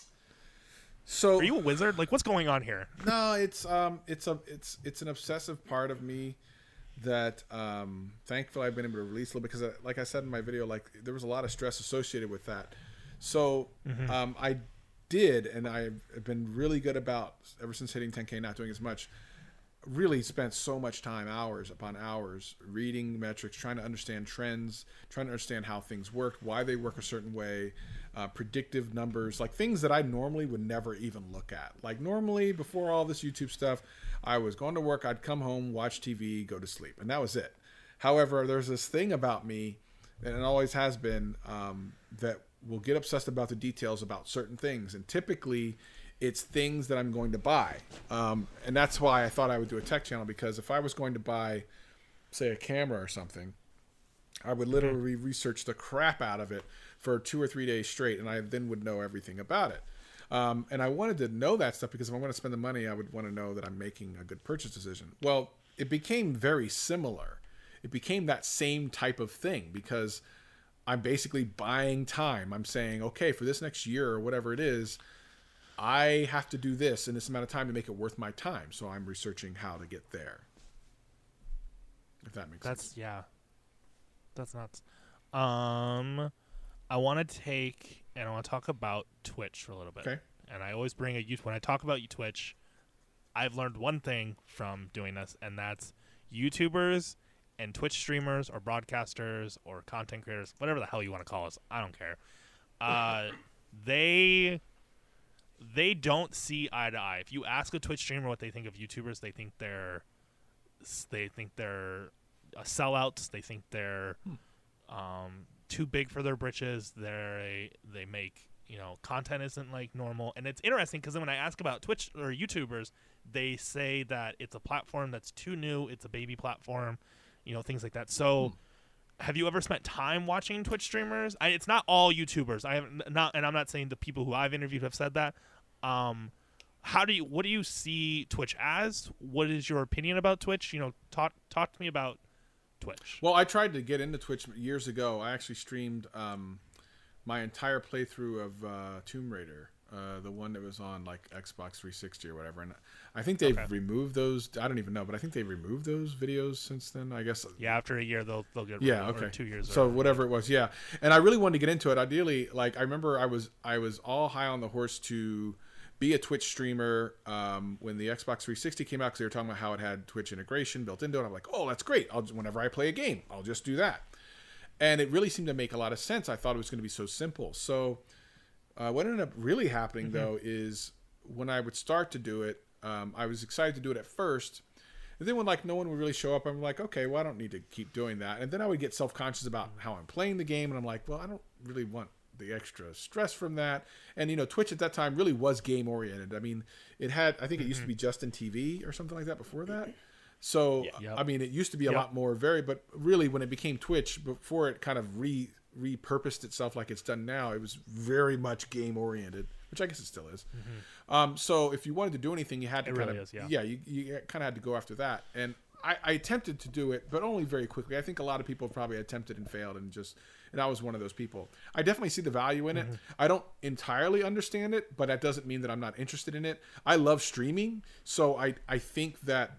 so. Are you a wizard? Like, what's going on here? No, it's um, it's a it's it's an obsessive part of me that um, thankfully I've been able to release a little because, uh, like I said in my video, like there was a lot of stress associated with that. So mm-hmm. um, I did, and I've been really good about, ever since hitting ten K, not doing as much. really spent so much time, hours upon hours, reading metrics, trying to understand trends, trying to understand how things work, why they work a certain way, uh, predictive numbers, like things that I normally would never even look at. Like normally before all this YouTube stuff, I was going to work, I'd come home, watch T V, go to sleep, and that was it. However, there's this thing about me, and it always has been, um, that will get obsessed about the details about certain things. And typically it's things that I'm going to buy. Um, and that's why I thought I would do a tech channel, because if I was going to buy, say, a camera or something, I would literally research the crap out of it for two or three days straight, and I then would know everything about it. Um, and I wanted to know that stuff because if I'm going to spend the money, I would want to know that I'm making a good purchase decision. Well, it became very similar. It became that same type of thing because I'm basically buying time. I'm saying, okay, for this next year or whatever it is, I have to do this in this amount of time to make it worth my time. So I'm researching how to get there. If that makes That's, sense. yeah. That's nuts. Um, I want to take, and I want to talk about Twitch for a little bit. Okay. And I always bring a YouTube, when I talk about Twitch, I've learned one thing from doing this, and that's YouTubers and Twitch streamers or broadcasters or content creators, whatever the hell you want to call us, I don't care. Uh, they they don't see eye to eye. If you ask a Twitch streamer what they think of YouTubers, they think they're they think they're a sellouts. They think they're um, too big for their britches. They they make, you know, content isn't like normal. And it's interesting because then when I ask about Twitch or YouTubers, they say that it's a platform that's too new. It's a baby platform. You know, things like that. So, hmm. have you ever spent time watching Twitch streamers? I, it's not all YouTubers. I have not, and I'm not saying the people who I've interviewed have said that. Um, how do you? What do you see Twitch as? What is your opinion about Twitch? You know, talk talk to me about Twitch. Well, I tried to get into Twitch years ago. I actually streamed um, my entire playthrough of uh, Tomb Raider. Uh, the one that was on like Xbox three sixty or whatever, and I think they've okay. removed those. I don't even know, but I think they've removed those videos since then. I guess. Yeah, after a year they'll they'll get. Yeah, removed, okay. Or two years. So whatever it was, yeah. And I really wanted to get into it. Ideally, like I remember, I was I was all high on the horse to be a Twitch streamer um, when the Xbox three sixty came out because they were talking about how it had Twitch integration built into it. I'm like, oh, that's great. I'll whenever I play a game, I'll just do that. And it really seemed to make a lot of sense. I thought it was going to be so simple. So. Uh, what ended up really happening, mm-hmm. though, is when I would start to do it, um, I was excited to do it at first. And then when like no one would really show up, I'm like, okay, well, I don't need to keep doing that. And then I would get self-conscious about how I'm playing the game. And I'm like, well, I don't really want the extra stress from that. And, you know, Twitch at that time really was game-oriented. I mean, it had, I think it used to be Justin T V or something like that before that. So, yep. I mean, it used to be a yep. lot more varied. But really, when it became Twitch, before it kind of re... repurposed itself like it's done now, it was very much game oriented, which I guess it still is. Mm-hmm. Um, so if you wanted to do anything, you had to it kind really of, is, yeah, yeah you, you kind of had to go after that. And I, I attempted to do it, but only very quickly. I think a lot of people probably attempted and failed, and just, and I was one of those people. I definitely see the value in mm-hmm. it. I don't entirely understand it, but that doesn't mean that I'm not interested in it. I love streaming, so I, I think that,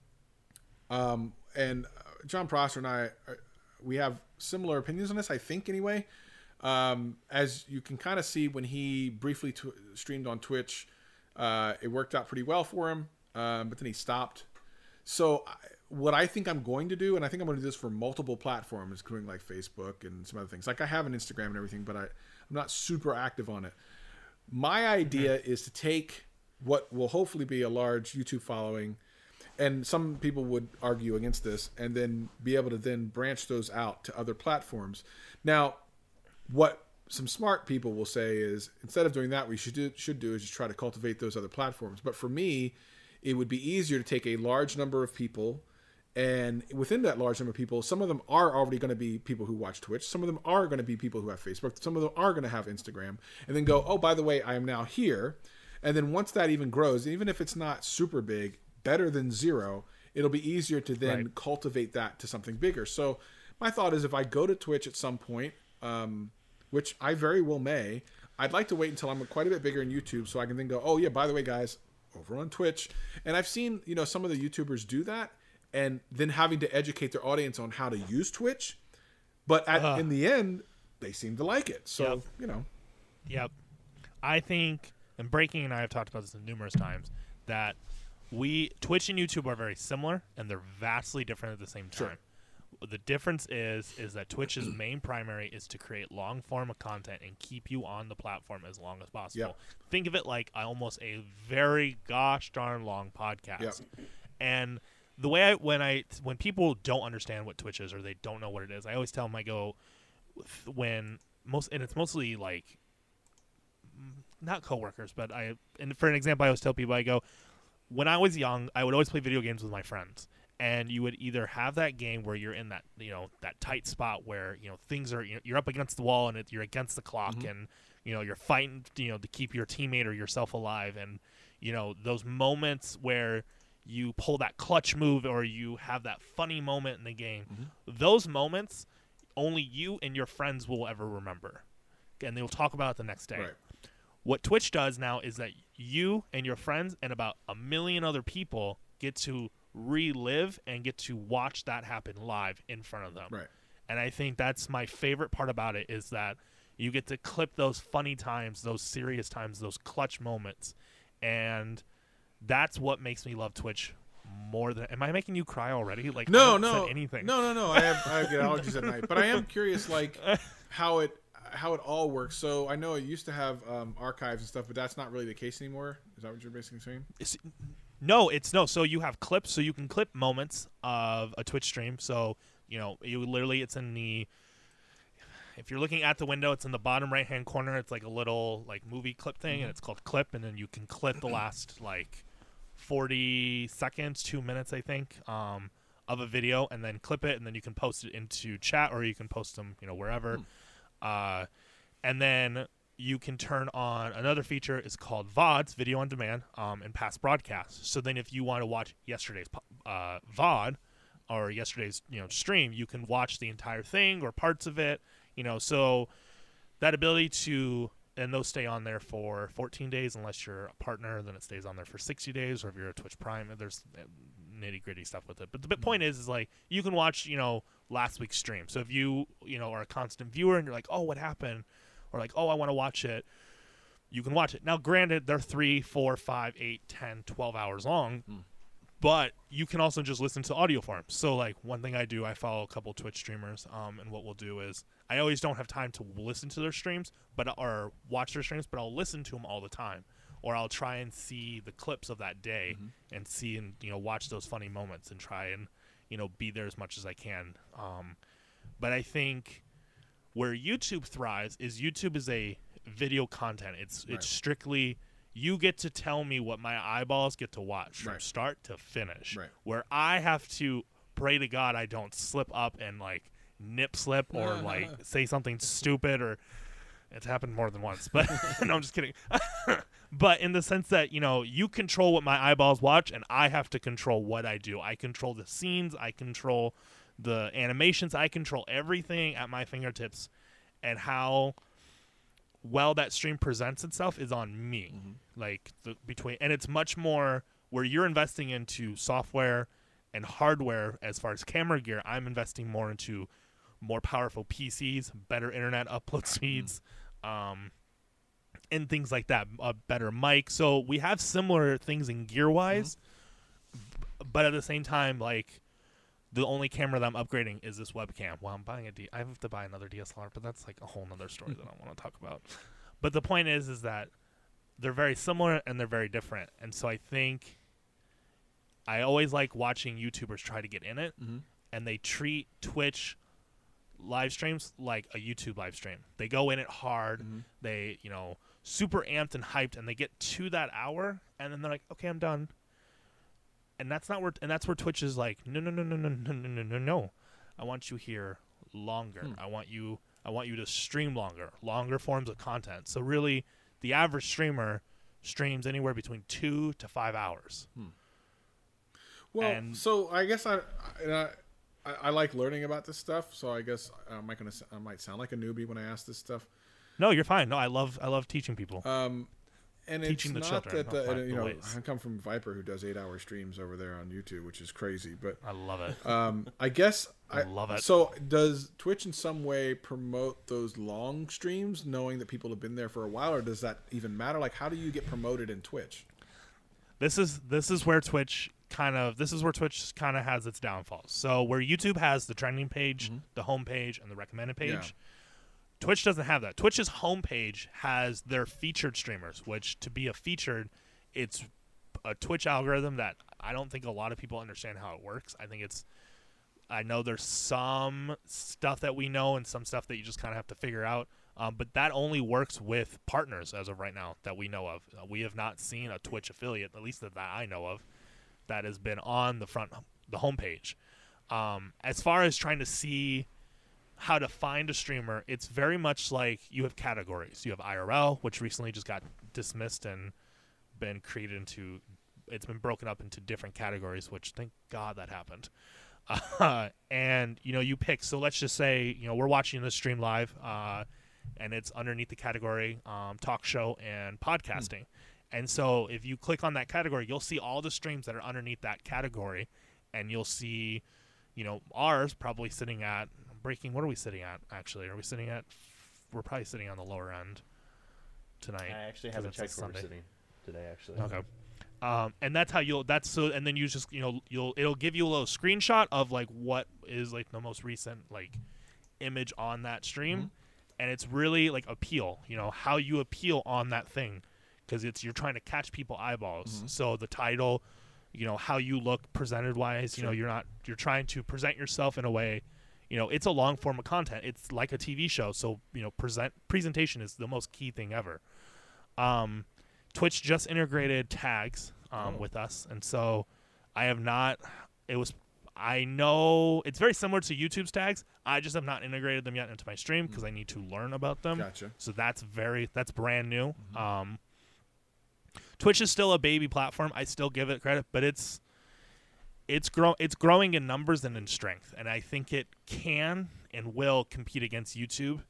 um, and John Prosser and I, we have similar opinions on this, I think, anyway. Um, as you can kind of see when he briefly t- streamed on Twitch, uh, it worked out pretty well for him, um, but then he stopped. So I, what I think I'm going to do, and I think I'm going to do this for multiple platforms, including like Facebook and some other things. Like I have an Instagram and everything, but I, I'm not super active on it. My idea mm-hmm. is to take what will hopefully be a large YouTube following, and some people would argue against this, and then be able to then branch those out to other platforms. Now, what some smart people will say is, instead of doing that, what we should do, should do is just try to cultivate those other platforms. But for me, it would be easier to take a large number of people, and within that large number of people, some of them are already going to be people who watch Twitch. Some of them are going to be people who have Facebook. Some of them are going to have Instagram. And then go, oh, by the way, I am now here. And then once that even grows, even if it's not super big, better than zero, it'll be easier to then right. cultivate that to something bigger. So my thought is, if I go to Twitch at some point, um, which I very well may, I'd like to wait until I'm quite a bit bigger in YouTube so I can then go, oh yeah, by the way, guys, over on Twitch. And I've seen, you know, some of the YouTubers do that, and then having to educate their audience on how to use Twitch. But at, uh, in the end, they seem to like it. So, yep. you know. Yep. I think, and Breaking and I have talked about this numerous times, that we Twitch and YouTube are very similar, and they're vastly different at the same time. Sure. The difference is is that Twitch's main primary is to create long form of content and keep you on the platform as long as possible. Yep. Think of it like almost a very gosh darn long podcast. Yep. And the way I when I when people don't understand what Twitch is or they don't know what it is, I always tell them I go when most and it's mostly like not coworkers, but I and for an example, I always tell people I go when I was young, I would always play video games with my friends. And you would either have that game where you're in that, you know, that tight spot where, you know, things are, you know, you're up against the wall and it, you're against the clock Mm-hmm. and, you know, you're fighting, you know, to keep your teammate or yourself alive. And, you know, those moments where you pull that clutch move or you have that funny moment in the game, Mm-hmm. those moments only you and your friends will ever remember. And they'll talk about it the next day. Right. What Twitch does now is that you and your friends and about a million other people get to relive and get to watch that happen live in front of them. Right. And I think that's my favorite part about it is that you get to clip those funny times, those serious times, those clutch moments. And that's what makes me love Twitch more than am I making you cry already? Like No, I haven't no, said anything. no, no, no. I have I have get allergies at night, but I am curious, like how it how it all works. So I know it used to have um, archives and stuff, but that's not really the case anymore. Is that what you're basically saying? It's, no, it's no. So you have clips, so you can clip moments of a Twitch stream. So you know, you literally, it's in the. If you're looking at the window, it's in the bottom right hand corner. It's like a little like movie clip thing, and it's called clip, and then you can clip the last like forty seconds, two minutes, I think, um, of a video, and then clip it, and then you can post it into chat, or you can post them, you know, wherever. Hmm. Uh, and then you can turn on another feature is called V O Ds, video on demand, um, and past broadcasts. So then if you want to watch yesterday's uh, V O D or yesterday's, you know, stream, you can watch the entire thing or parts of it, you know, so that ability to, and those stay on there for fourteen days unless you're a partner, then it stays on there for sixty days, or if you're a Twitch Prime, there's nitty gritty stuff with it. But the point is, is like, you can watch, you know, last week's stream. So if you, you know, are a constant viewer and you're like, oh, what happened? Or like, oh, I want to watch it, you can watch it. Now, granted, they're three, four, five, eight, ten, twelve hours long, Mm. but you can also just listen to audio forms. So, like, one thing I do, I follow a couple Twitch streamers, um, and what we'll do is I always don't have time to listen to their streams, but or watch their streams, but I'll listen to them all the time, or I'll try and see the clips of that day Mm-hmm. and see and you know watch those funny moments and try and you know be there as much as I can. Um, but I think where YouTube thrives is YouTube is a video content. It's Right. it's strictly you get to tell me what my eyeballs get to watch from Right. start to finish. Right. Where I have to pray to God I don't slip up and like nip slip or like say something stupid, or it's happened more than once. But no, I'm just kidding. But in the sense that, you know, you control what my eyeballs watch and I have to control what I do. I control the scenes, I control the animations, I control everything at my fingertips, and how well that stream presents itself is on me. Mm-hmm. Like the between and it's much more where you're investing into software and hardware as far as camera gear. I'm investing more into more powerful P Cs, better internet upload speeds, um, and things like that, a better mic. So we have similar things in gear wise, mm-hmm. but at the same time, like, the only camera that I'm upgrading is this webcam. Well, I'm buying a D. I have to buy another D S L R, but that's like a whole nother story that I want to talk about. But the point is, is that they're very similar and they're very different. And so I think I always like watching YouTubers try to get in it, Mm-hmm. and they treat Twitch live streams like a YouTube live stream. They go in it hard. Mm-hmm. They, you know, super amped and hyped, and they get to that hour, and then they're like, okay, I'm done. And that's not where, and that's where Twitch is like, no, no, no, no, no, no, no, no, no, no. I want you here longer. Hmm. I want you, I want you to stream longer, longer forms of content. So really, the average streamer streams anywhere between two to five hours. Hmm. Well, And- so I guess I, I I I like learning about this stuff. So I guess I might gonna I might sound like a newbie when I ask this stuff. No, you're fine. No, I love, I love teaching people. Um, and Teaching the it's not children, that not the, the you know ways. I come from Viper, who does eight-hour streams over there on YouTube, which is crazy. But I love it. um, I guess I I love it. So does Twitch in some way promote those long streams, knowing that people have been there for a while, or does that even matter? Like, how do you get promoted in Twitch? this is this is where Twitch kind of this is where Twitch kind of has its downfalls. So where YouTube has the trending page, Mm-hmm. the home page, and the recommended page, Yeah. Twitch doesn't have that. Twitch's homepage has their featured streamers, which to be a featured, it's a Twitch algorithm that I don't think a lot of people understand how it works. I think it's, I know there's some stuff that we know and some stuff that you just kind of have to figure out. Um, but that only works with partners as of right now that we know of. Uh, we have not seen a Twitch affiliate, at least that I know of, that has been on the front, the homepage. Um, as far as trying to see how to find a streamer, it's very much like you have categories. You have I R L, which recently just got dismissed and been created into, it's been broken up into different categories, which thank God that happened. Uh, and, you know, you pick, so let's just say, you know, we're watching this stream live, uh, and it's underneath the category um, talk show and podcasting. Hmm. And so if you click on that category, you'll see all the streams that are underneath that category, and you'll see, you know, ours probably sitting at, breaking, what are we sitting at, actually? Are we sitting at, we're probably sitting on the lower end tonight. I actually 'cause haven't it's a checked where we're Sunday. sitting today, actually. Okay. Um, and that's how you'll, that's so, and then you just, you know, you'll, it'll give you a little screenshot of like what is like the most recent like image on that stream. Mm-hmm. And it's really like appeal, you know, how you appeal on that thing. Cause it's, you're trying to catch people eyeballs. Mm-hmm. So the title, you know, how you look presented wise, you know, Sure. you're not, you're trying to present yourself in a way, you know, it's a long form of content. It's like a T V show. So, you know, present presentation is the most key thing ever. Um, Twitch just integrated tags um, Oh. with us, and so I have not. It was. I know it's very similar to YouTube's tags. I just have not integrated them yet into my stream because I need to learn about them. Gotcha. So that's very that's brand new. Um, Twitch is still a baby platform. I still give it credit, but it's it's grow it's growing in numbers and in strength, and I think it can and will compete against YouTube.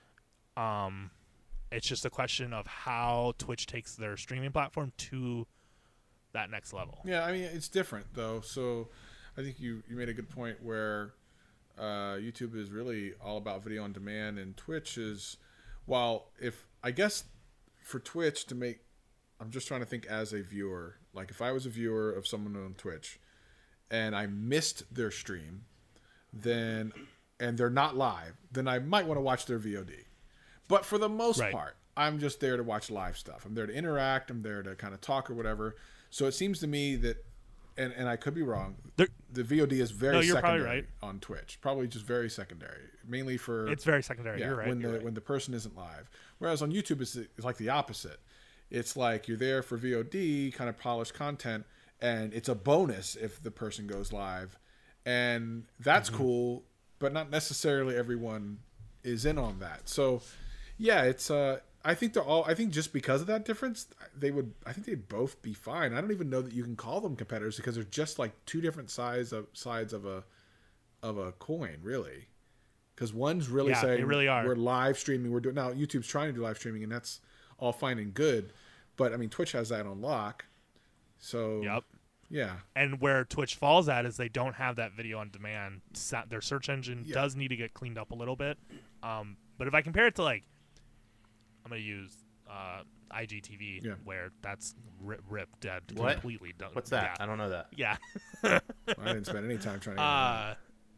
Um. It's just a question of how Twitch takes their streaming platform to that next level. Yeah, I mean it's different though. So I think you, you made a good point where uh, YouTube is really all about video on demand, and Twitch is, while if I guess for Twitch to make, I'm just trying to think as a viewer, like if I was a viewer of someone on Twitch and I missed their stream, then and they're not live, then I might want to watch their V O D. But for the most Right. part, I'm just there to watch live stuff. I'm there to interact. I'm there to kind of talk or whatever. So it seems to me that, and, and I could be wrong, There- the V O D is very No, you're probably secondary right. on Twitch. Probably just very secondary, mainly for It's very secondary. yeah, You're right. when you're the right. when the person isn't live. Whereas on YouTube, it's, it's like the opposite. It's like you're there for V O D, kind of polished content, and it's a bonus if the person goes live, and that's Mm-hmm. cool. But not necessarily everyone is in on that. So. Yeah, it's. Uh, I think they're all. I think just because of that difference, they would. I think they'd both be fine. I don't even know that you can call them competitors because they're just like two different sides of sides of a of a coin, really. Because one's really Yeah, saying they really are. we're live streaming. We're doing now. YouTube's trying to do live streaming, and that's all fine and good. But I mean, Twitch has that on lock. So Yep. yeah, And where Twitch falls at is they don't have that video on demand. Sa- Their search engine Yeah. does need to get cleaned up a little bit. Um, but if I compare it to like, I'm gonna use uh, I G T V, Yeah. where that's rip, rip dead What? completely done. What's that? Yeah. I don't know that. Yeah. I didn't spend any time trying to. Uh,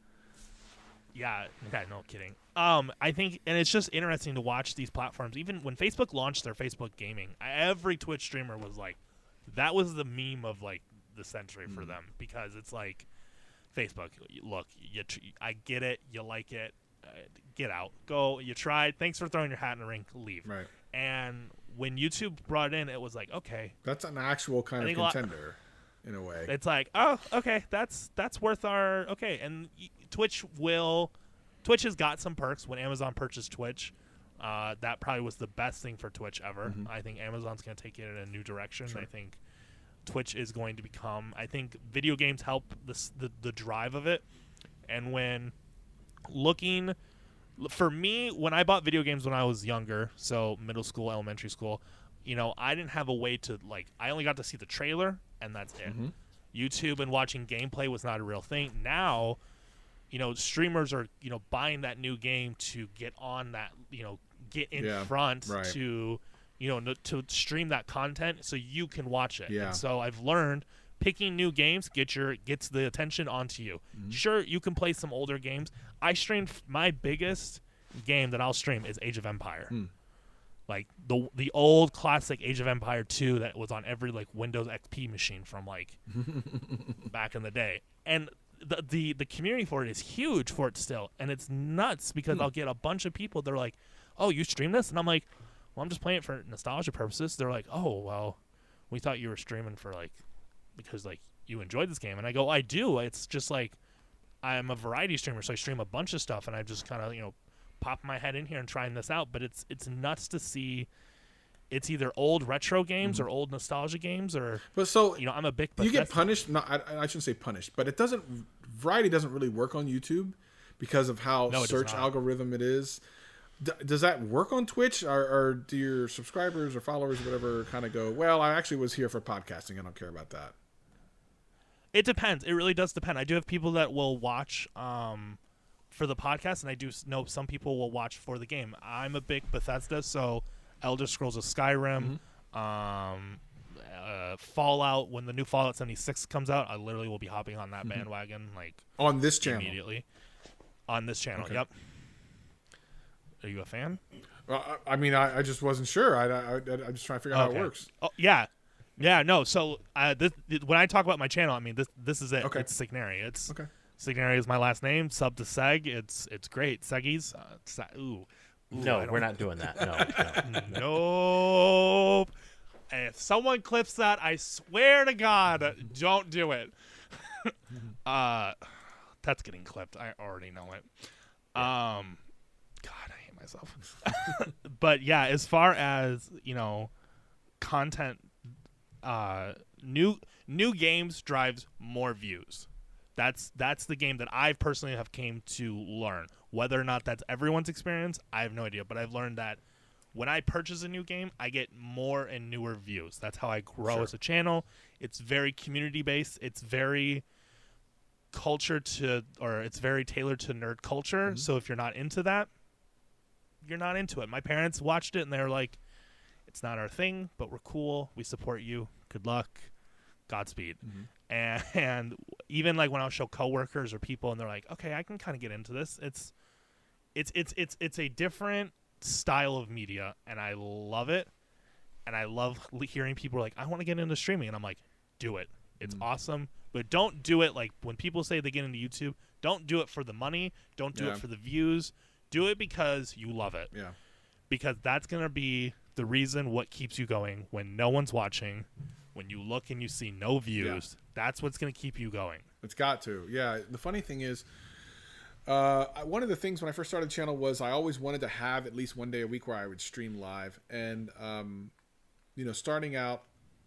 yeah, okay, no kidding. Um, I think, and it's just interesting to watch these platforms. Even when Facebook launched their Facebook gaming, every Twitch streamer was like, that was the meme of like the century for them because it's like, Facebook, look, you, tr- I get it, you like it, uh, get out, go. You tried. Thanks for throwing your hat in the ring. Leave. right. And when YouTube brought it in, it was like, okay, That's an actual kind I of think a lot- contender, in a way. it's like, oh, okay, that's that's worth our okay. And y- Twitch will, Twitch has got some perks. When Amazon purchased Twitch, uh, that probably was the best thing for Twitch ever. Mhm. I think Amazon's going to take it in a new direction. Sure. I think Twitch is going to become. I think video games help this the the drive of it. And when looking, for me, when I bought video games when I was younger, so middle school, elementary school, you know, I didn't have a way to like. I only got to see the trailer, and that's it. Mhm. YouTube and watching gameplay was not a real thing. Now, you know, streamers are, you know, buying that new game to get on that, you know, get in Yeah, front right. to, you know, no, to stream that content so you can watch it. Yeah. And so I've learned picking new games get your gets the attention onto you. Mm-hmm. Sure, you can play some older games. I streamed my biggest game that I'll stream is Age of Empire. Hmm. Like the the old classic Age of Empire two that was on every like Windows X P machine from like back in the day. And the, the the community for it is huge for it still, and it's nuts because Hmm. I'll get a bunch of people. They're like, "Oh, you stream this?" And I'm like, "Well, I'm just playing it for nostalgia purposes." They're like, "Oh, well, we thought you were streaming for like because like you enjoyed this game." And I go, "I do. It's just like I'm a variety streamer, so I stream a bunch of stuff, and I just kind of you know pop my head in here and trying this out." But it's it's nuts to see. It's either old retro games Mm-hmm. or old nostalgia games, or But so you know, I'm a big you get Bethesda- punished. No, I, I shouldn't say punished, but it doesn't. Variety doesn't really work on YouTube because of how No, it does search not. algorithm it is. D- does that work on Twitch, or, or do your subscribers or followers or whatever kind of go, well, I actually was here for podcasting. I don't care about that. It depends. It really does depend. I do have people that will watch um, for the podcast, and I do s- know some people will watch for the game. I'm a big Bethesda, so Elder Scrolls of Skyrim, um, uh, Fallout. When the new Fallout seventy-six comes out, I literally will be hopping on that bandwagon like On this channel. immediately on this channel. Okay. Yep. Are you a fan? Well, I, I mean, I, I just wasn't sure. I, I, I, I'm just trying to figure out Okay. how it works. Oh yeah, yeah. No. So uh, this, when I talk about my channel, I mean this. This is it. Okay. It's Signary. It's Okay. Signary is my last name. Sub to Seg. It's it's great. Seggies. Uh, Sa- ooh. Ooh, I No, don't- we're not doing that. No, no. Nope. If someone clips that, I swear to God, don't do it. uh, that's getting clipped. I already know it. Um, God, I hate myself. But yeah, as far as you know, content, uh, new new games drives more views. That's that's the game that I personally have came to learn. Whether or not that's everyone's experience, I have no idea. But I've learned that when I purchase a new game, I get more and newer views. That's how I grow Sure. as a channel. It's very community based. It's very culture to, or it's very tailored to nerd culture. Mm-hmm. So if you're not into that, you're not into it. My parents watched it and they're like, "It's not our thing, but we're cool. We support you. Good luck. Godspeed." Mm-hmm. And, and even like when I'll show coworkers or people, and they're like, "Okay, I can kind of get into this." It's, it's, it's, it's, it's a different style of media, and I love it. And I love l- hearing people like, "I want to get into streaming," and I'm like, "Do it. It's Mm. awesome." But don't do it like when people say they get into YouTube. Don't do it for the money. Don't do Yeah. it for the views. Do it because you love it. Yeah. Because that's gonna be the reason what keeps you going when no one's watching. When you look and you see no views, that's what's going to keep you going. It's got to. Yeah. The funny thing is, uh, I- one of the things when I first started the channel was I always wanted to have at least one day a week where I would stream live. And, um, you know, starting out,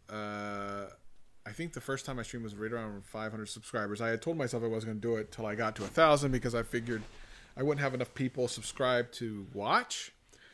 uh, I think the first time I streamed was right around five hundred subscribers. I had told myself I wasn't going to do it till I got to a thousand because I figured I wouldn't have enough people subscribed to watch.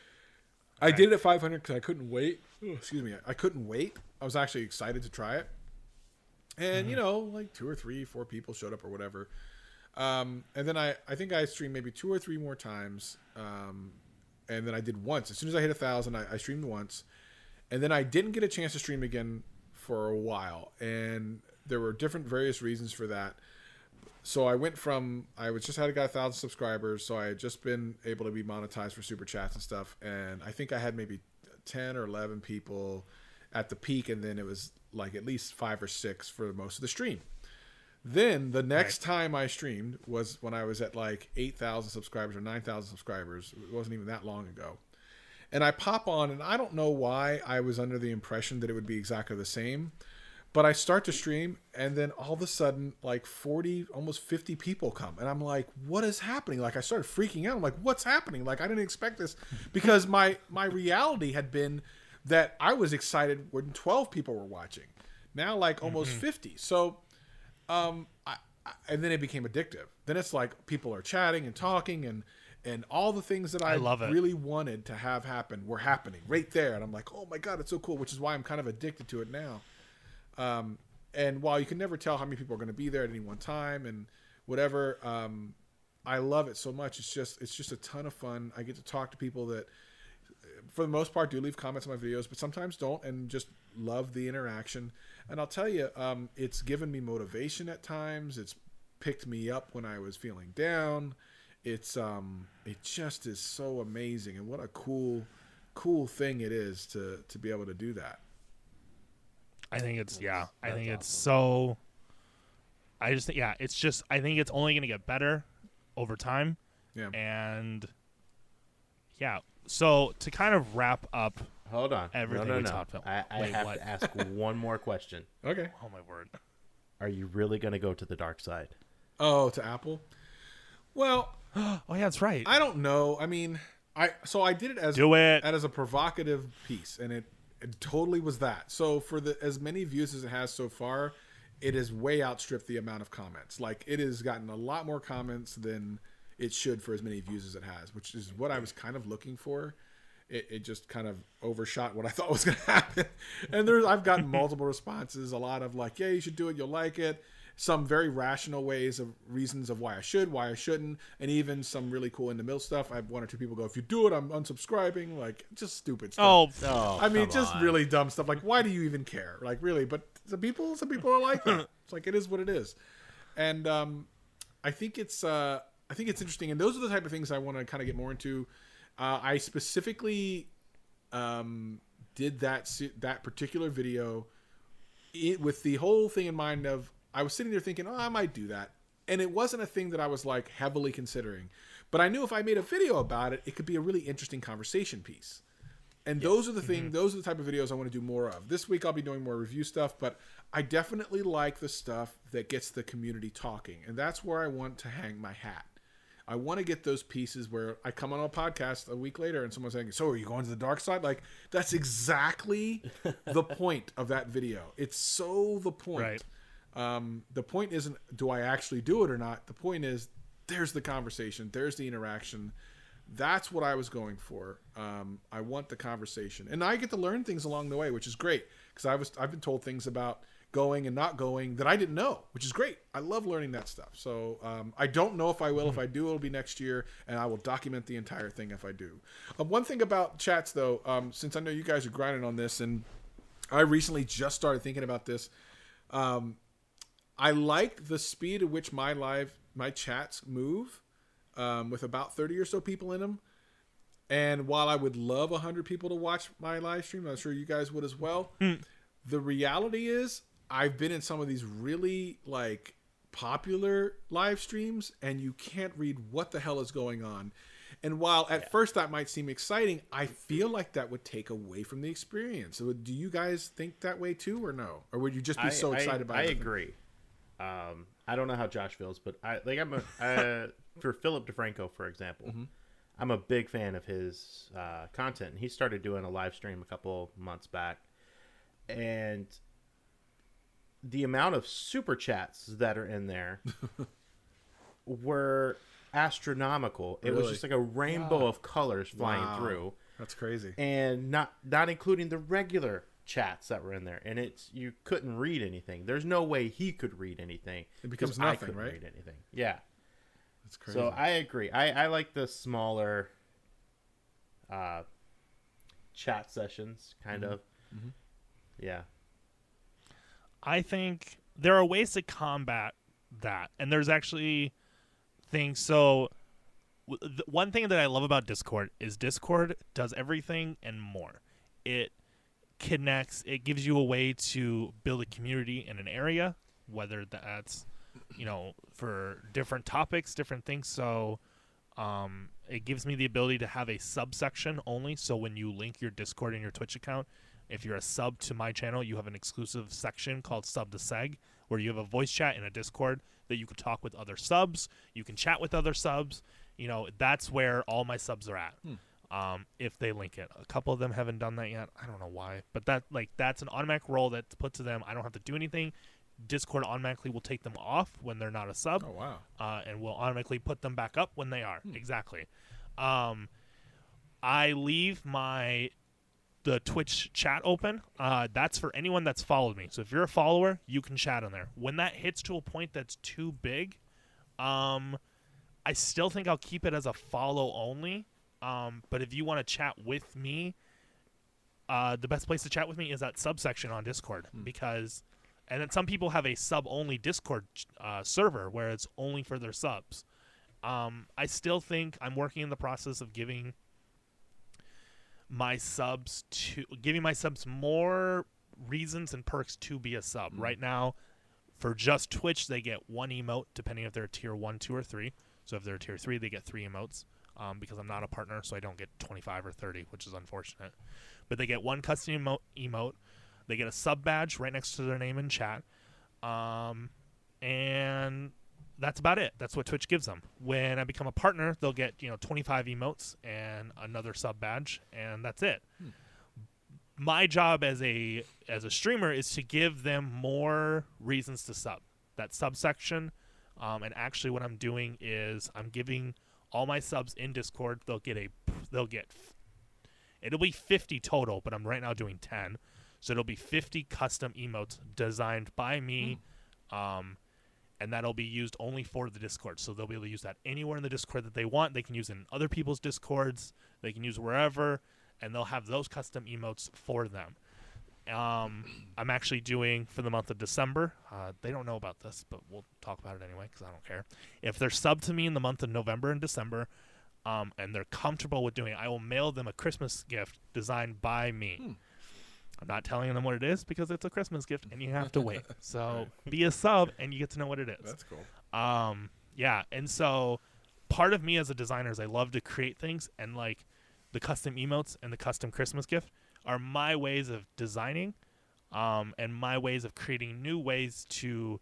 I did it at five hundred because I couldn't wait. Oh, excuse me. I couldn't wait. I was actually excited to try it. And, you know, like two or three, four people showed up or whatever. Um, and then I, I think I streamed maybe two or three more times. Um, and then I did once. As soon as I hit a thousand, I, I streamed once. And then I didn't get a chance to stream again for a while. And there were different various reasons for that. So I went from, I was just had got a thousand subscribers. So I had just been able to be monetized for super chats and stuff. And I think I had maybe ten or eleven people at the peak. And then it was like at least five or six for most of the stream. Then the next Right. time I streamed was when I was at like eight thousand subscribers or nine thousand subscribers. It wasn't even that long ago. And I pop on, and I don't know why I was under the impression that it would be exactly the same. But I start to stream, and then all of a sudden, like forty, almost fifty people come. And I'm like, what is happening? Like, I started freaking out. I'm like, what's happening? Like, I didn't expect this. Because my, my reality had been that I was excited when twelve people were watching. Now, like, almost Mm-hmm. fifty. So... Um, I, I, and then it became addictive. Then it's like people are chatting and talking, and and all the things that I, I love it. really wanted to have happen were happening right there. And I'm like, oh my god, it's so cool. Which is why I'm kind of addicted to it now. Um, and while you can never tell how many people are going to be there at any one time and whatever, um, I love it so much. It's just it's just a ton of fun. I get to talk to people that for the most part, do leave comments on my videos, but sometimes don't, and just love the interaction. And I'll tell you, um, it's given me motivation at times. It's picked me up when I was feeling down. It's um, it just is so amazing, and what a cool, cool thing it is to to be able to do that. I think it's yeah. I That's think it's awesome. so. I just think yeah. It's just I think it's only going to get better over time, Yeah. and yeah. So to kind of wrap up, Hold on. Everything no, no, we no. talked about. I, I Wait, have what? to ask one more question. Okay. oh my word, Are you really going to go to the dark side? Oh, to Apple. Well, oh yeah, that's right. I don't know. I mean, I so I did it as Do it. as a provocative piece, and it, it totally was that. So for the as many views as it has so far, it has way outstripped the amount of comments. Like it has gotten a lot more comments than it should for as many views as it has, which is what I was kind of looking for. It, it just kind of overshot what I thought was going to happen. And there's I've gotten multiple responses, a lot of like, yeah, you should do it, you'll like it. Some very rational ways of reasons of why I should, why I shouldn't, and even some really cool in the middle stuff. I have one or two people go, if you do it, I'm unsubscribing. Like just stupid oh, stuff. Oh, I mean, come just on. really dumb stuff. Like, why do you even care? Like, really? But some people, some people are like that. It's like it is what it is, and um, I think it's, uh, I think it's interesting. And those are the type of things I want to kind of get more into. Uh, I specifically um, did that se- that particular video it, with the whole thing in mind of I was sitting there thinking, oh, I might do that. And it wasn't a thing that I was like heavily considering. But I knew if I made a video about it, it could be a really interesting conversation piece. And those are the thing, those are the type of videos I want to do more of. This week I'll be doing more review stuff, but I definitely like the stuff that gets the community talking. And that's where I want to hang my hat. I want to get those pieces where I come on a podcast a week later and someone's saying, so are you going to the dark side? Like, that's exactly the point of that video. It's so the point. Right. Um, the point isn't, do I actually do it or not? The point is, there's the conversation. There's the interaction. That's what I was going for. Um, I want the conversation. And I get to learn things along the way, which is great. Because I was, I've been told things about going and not going that I didn't know, which is great. I love learning that stuff. So um, I don't know if I will. If I do, it'll be next year, and I will document the entire thing if I do. Um, one thing about chats, though, um, since I know you guys are grinding on this, and I recently just started thinking about this, um, I like the speed at which my live, my chats move um, with about thirty or so people in them. And while I would love one hundred people to watch my live stream, I'm sure you guys would as well. Mm. The reality is, I've been in some of these really like popular live streams and you can't read what the hell is going on. And while at yeah. first that might seem exciting, I feel like that would take away from the experience. So do you guys think that way too, or no? Or would you just be I, so excited I, about it? I everything? agree. Um, I don't know how Josh feels, but I like I'm a, uh, for Philip DeFranco, for example, mm-hmm. I'm a big fan of his uh, content. He started doing a live stream a couple months back, and the amount of super chats that are in there were astronomical. It really? was just like a rainbow wow. of colors flying wow. through. That's crazy. And not not including the regular chats that were in there. And it's you couldn't read anything. There's no way he could read anything. It becomes I nothing, couldn't right? read anything. Yeah. That's crazy. So I agree. I, I like the smaller uh, chat sessions, kind mm-hmm. of. Mm-hmm. Yeah. I think there are ways to combat that, and there's actually things. So w- the one thing that I love about Discord is Discord does everything and more. It connects. It gives you a way to build a community in an area, whether that's, you know, for different topics, different things. So um, it gives me the ability to have a subsection only. So when you link your Discord and your Twitch account, if you're a sub to my channel, you have an exclusive section called Sub to Seg, where you have a voice chat in a Discord that you can talk with other subs. You can chat with other subs. You know, that's where all my subs are at. Hmm. Um, if they link it. A couple of them haven't done that yet. I don't know why, but that like that's an automatic role that's put to them. I don't have to do anything. Discord automatically will take them off when they're not a sub. Oh wow! Uh, and will automatically put them back up when they are. Hmm. Exactly. Um, I leave my the Twitch chat open. Uh, that's for anyone that's followed me. So if you're a follower, you can chat on there. When that hits to a point that's too big, um, I still think I'll keep it as a follow only. Um, but if you want to chat with me, uh, the best place to chat with me is that subsection on Discord Hmm. because, and then some people have a sub-only Discord uh, server where it's only for their subs. Um, I still think I'm working in the process of giving my subs to giving my subs more reasons and perks to be a sub. Mm. Right now, for just Twitch, they get one emote depending if they're tier one, two, or three. So if they're tier three, they get three emotes. Um, because I'm not a partner, so I don't get twenty-five or thirty, which is unfortunate. But they get one custom emo- emote. They get a sub badge right next to their name in chat. Um, and that's about it. That's what Twitch gives them. When I become a partner, they'll get, you know, twenty-five emotes and another sub badge, and that's it. Hmm. My job as a as a streamer is to give them more reasons to sub. That subsection, um, and actually what I'm doing is I'm giving all my subs in Discord. They'll get a they'll get it'll be fifty total, but I'm right now doing ten. So it'll be fifty custom emotes designed by me. Hmm. Um, and that'll be used only for the Discord. So they'll be able to use that anywhere in the Discord that they want. They can use it in other people's Discords. They can use wherever, and they'll have those custom emotes for them. Um, I'm actually doing for the month of December. Uh, they don't know about this, but we'll talk about it anyway because I don't care. If they're sub to me in the month of November and December, um, and they're comfortable with doing it, I will mail them a Christmas gift designed by me. Hmm. I'm not telling them what it is because it's a Christmas gift and you have to wait. So be a sub and you get to know what it is. That's cool. Um, yeah, and so part of me as a designer is I love to create things, and like the custom emotes and the custom Christmas gift are my ways of designing, um, and my ways of creating new ways to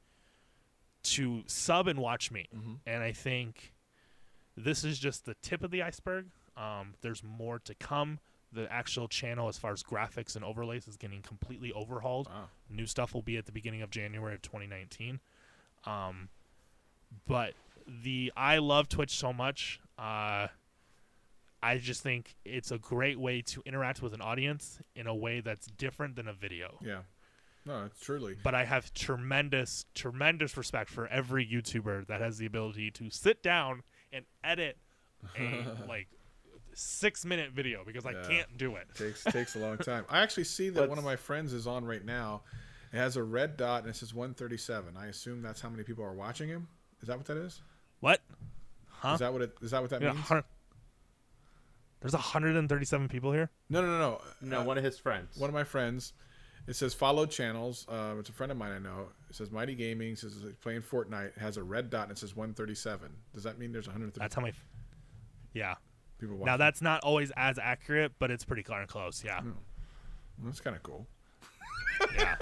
to sub and watch me. Mm-hmm. And I think this is just the tip of the iceberg. Um, there's more to come. The actual channel, as far as graphics and overlays, is getting completely overhauled. Wow. New stuff will be at the beginning of January of twenty nineteen. Um, but the I love Twitch so much. Uh, I just think it's a great way to interact with an audience in a way that's different than a video. Yeah. No, it's truly. But I have tremendous, tremendous respect for every YouTuber that has the ability to sit down and edit a like six minute video because I Yeah. can't do it. takes takes a long time. I actually see that Let's- one of my friends is on right now. It has a red dot and it says one thirty-seven. I assume that's how many people are watching him. Is that what that is? What? Huh? Is that what it is? That what that Yeah, means? hun- There's one hundred thirty-seven people here. No, no, no, no. No, Uh, one of his friends. one of my friends. It says follow channels. Um, it's a friend of mine I know. It says Mighty Gaming. It says he's playing Fortnite. It has a red dot and it says one thirty-seven. Does that mean there's one hundred thirty That's how many. Yeah. people watching? Now that's not always as accurate, but it's pretty darn close. Yeah. That's kind of cool. Yeah.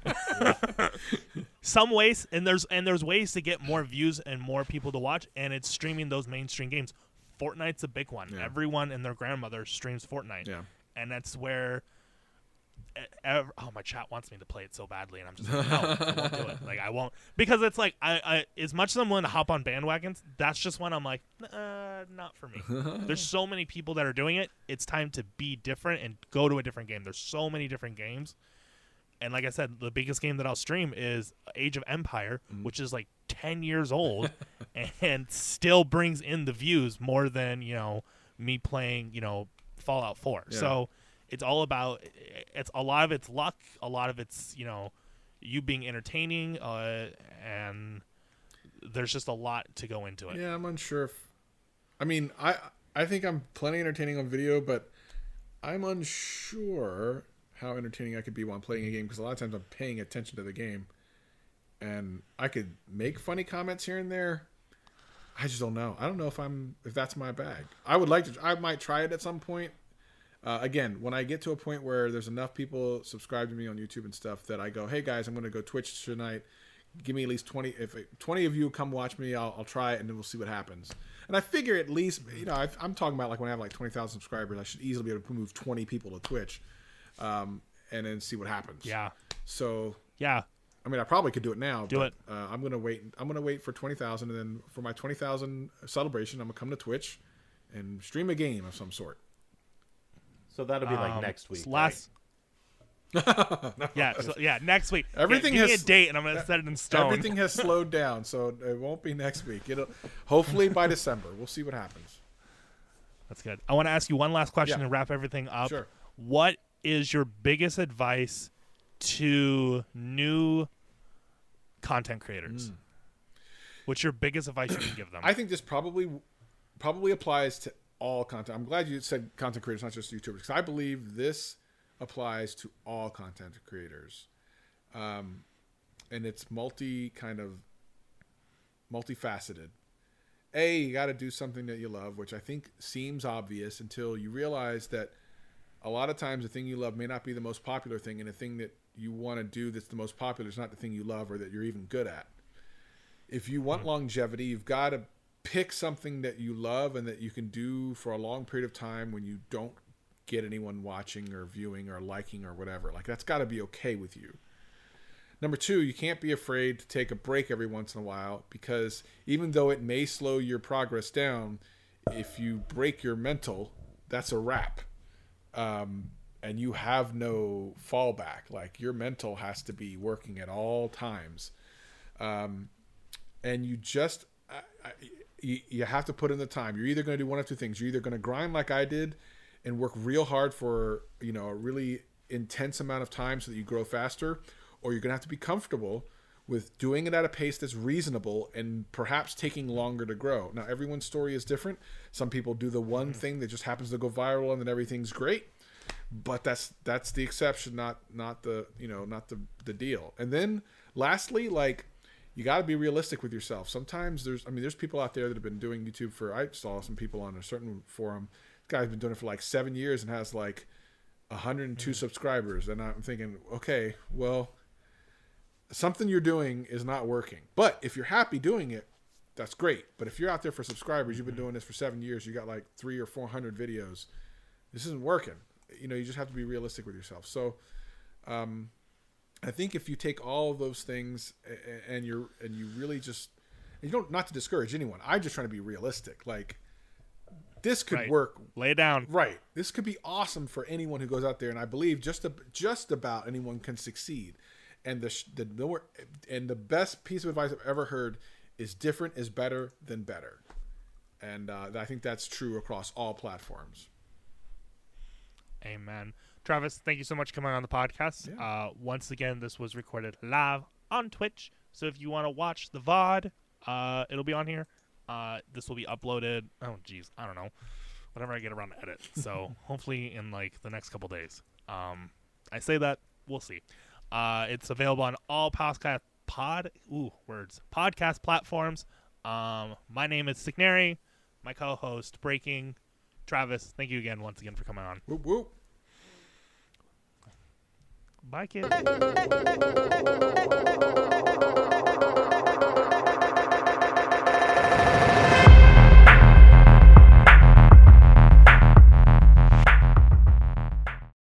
Some ways, and there's and there's ways to get more views and more people to watch, and it's streaming those mainstream games. Fortnite's a big one. Yeah. Everyone and their grandmother streams Fortnite. Yeah. And that's where. e- ev- Oh, my chat wants me to play it so badly, and I'm just like, no, I won't do it. Like I won't, because it's like I, I as much as I'm willing to hop on bandwagons, that's just when I'm like, uh, not for me. There's so many people that are doing it. It's time to be different and go to a different game. There's so many different games, and like I said, the biggest game that I'll stream is Age of Empire, which is like ten years old, and still brings in the views more than you know me playing you know Fallout four. Yeah. So. It's all about it's a lot of it's luck, a lot of it's you know you being entertaining, uh, and there's just a lot to go into it. Yeah, I'm unsure if. I mean, I I think I'm plenty entertaining on video, but I'm unsure how entertaining I could be while I'm playing a game because a lot of times I'm paying attention to the game, and I could make funny comments here and there. I just don't know. I don't know if I'm if that's my bag. I would like to. I might try it at some point. Uh, again, when I get to a point where there's enough people subscribe to me on YouTube and stuff that I go, hey guys, I'm going to go Twitch tonight. Give me at least twenty. If twenty of you come watch me, I'll, I'll try it and then we'll see what happens. And I figure at least, you know, I, I'm talking about like when I have like twenty thousand subscribers, I should easily be able to move twenty people to Twitch, um, and then see what happens. Yeah, So, yeah, I mean, I probably could do it now. Do but, it. Uh, I'm gonna wait. I'm gonna wait for twenty thousand, and then for my twenty thousand celebration, I'm gonna come to Twitch and stream a game of some sort. So that'll be like Um, next week. Last, yeah, so, yeah, next week. Everything yeah, give me has- a date, and I'm gonna set it in stone. Everything has slowed down, so it won't be next week. It'll hopefully by December. We'll see what happens. That's good. I want to ask you one last question Yeah. to wrap everything up. Sure. What is your biggest advice to new content creators? Mm. What's your biggest advice you can give them? I think this probably probably applies to all content. I'm glad you said content creators, not just YouTubers, because I believe this applies to all content creators, um, and it's multi kind of multifaceted. A, you got to do something that you love, which I think seems obvious until you realize that a lot of times the thing you love may not be the most popular thing, and the thing that you want to do that's the most popular is not the thing you love or that you're even good at. If you want longevity, you've got to pick something that you love and that you can do for a long period of time when you don't get anyone watching or viewing or liking or whatever. Like, that's got to be okay with you. Number two, you can't be afraid to take a break every once in a while, because even though it may slow your progress down, if you break your mental, that's a wrap. Um, and you have no fallback. Like, your mental has to be working at all times. Um, and you just, I, I, you, you have to put in the time. You're either going to do one of two things. You're either going to grind like I did and work real hard for, you know, a really intense amount of time so that you grow faster, or you're going to have to be comfortable with doing it at a pace that's reasonable and perhaps taking longer to grow. Now, everyone's story is different. Some people do the one thing that just happens to go viral and then everything's great. But that's that's the exception, not not the, you know, not the the deal. And then lastly, like, you got to be realistic with yourself. Sometimes there's, I mean, there's people out there that have been doing YouTube for, I saw some people on a certain forum. This guy's been doing it for like seven years and has like one hundred two mm. subscribers. And I'm thinking, okay, well, something you're doing is not working. But if you're happy doing it, that's great. But if you're out there for subscribers, you've been doing this for seven years, you got like three or four hundred videos, this isn't working. You know, you just have to be realistic with yourself. So, um, I think if you take all of those things and you're, and you really just, and you don't, not to discourage anyone, I'm just trying to be realistic. Like, this could right. work. Lay it down. Right. This could be awesome for anyone who goes out there. And I believe just, a, just about anyone can succeed. And the, the, the, and the best piece of advice I've ever heard is different is better than better. And uh, I think that's true across all platforms. Amen. Travis, thank you so much for coming on the podcast. Yeah. Uh, once again, this was recorded live on Twitch. So if you want to watch the V O D, uh, it'll be on here. Uh, this will be uploaded. Oh, geez. I don't know. Whenever I get around to edit. So hopefully in like the next couple days. Um, I say that. We'll see. Uh, it's available on all podcast pod. Ooh, words. Podcast platforms. Um, my name is Signeri. My co-host, Breaking. Travis, thank you again once again for coming on. Whoop, whoop. Bye, kids.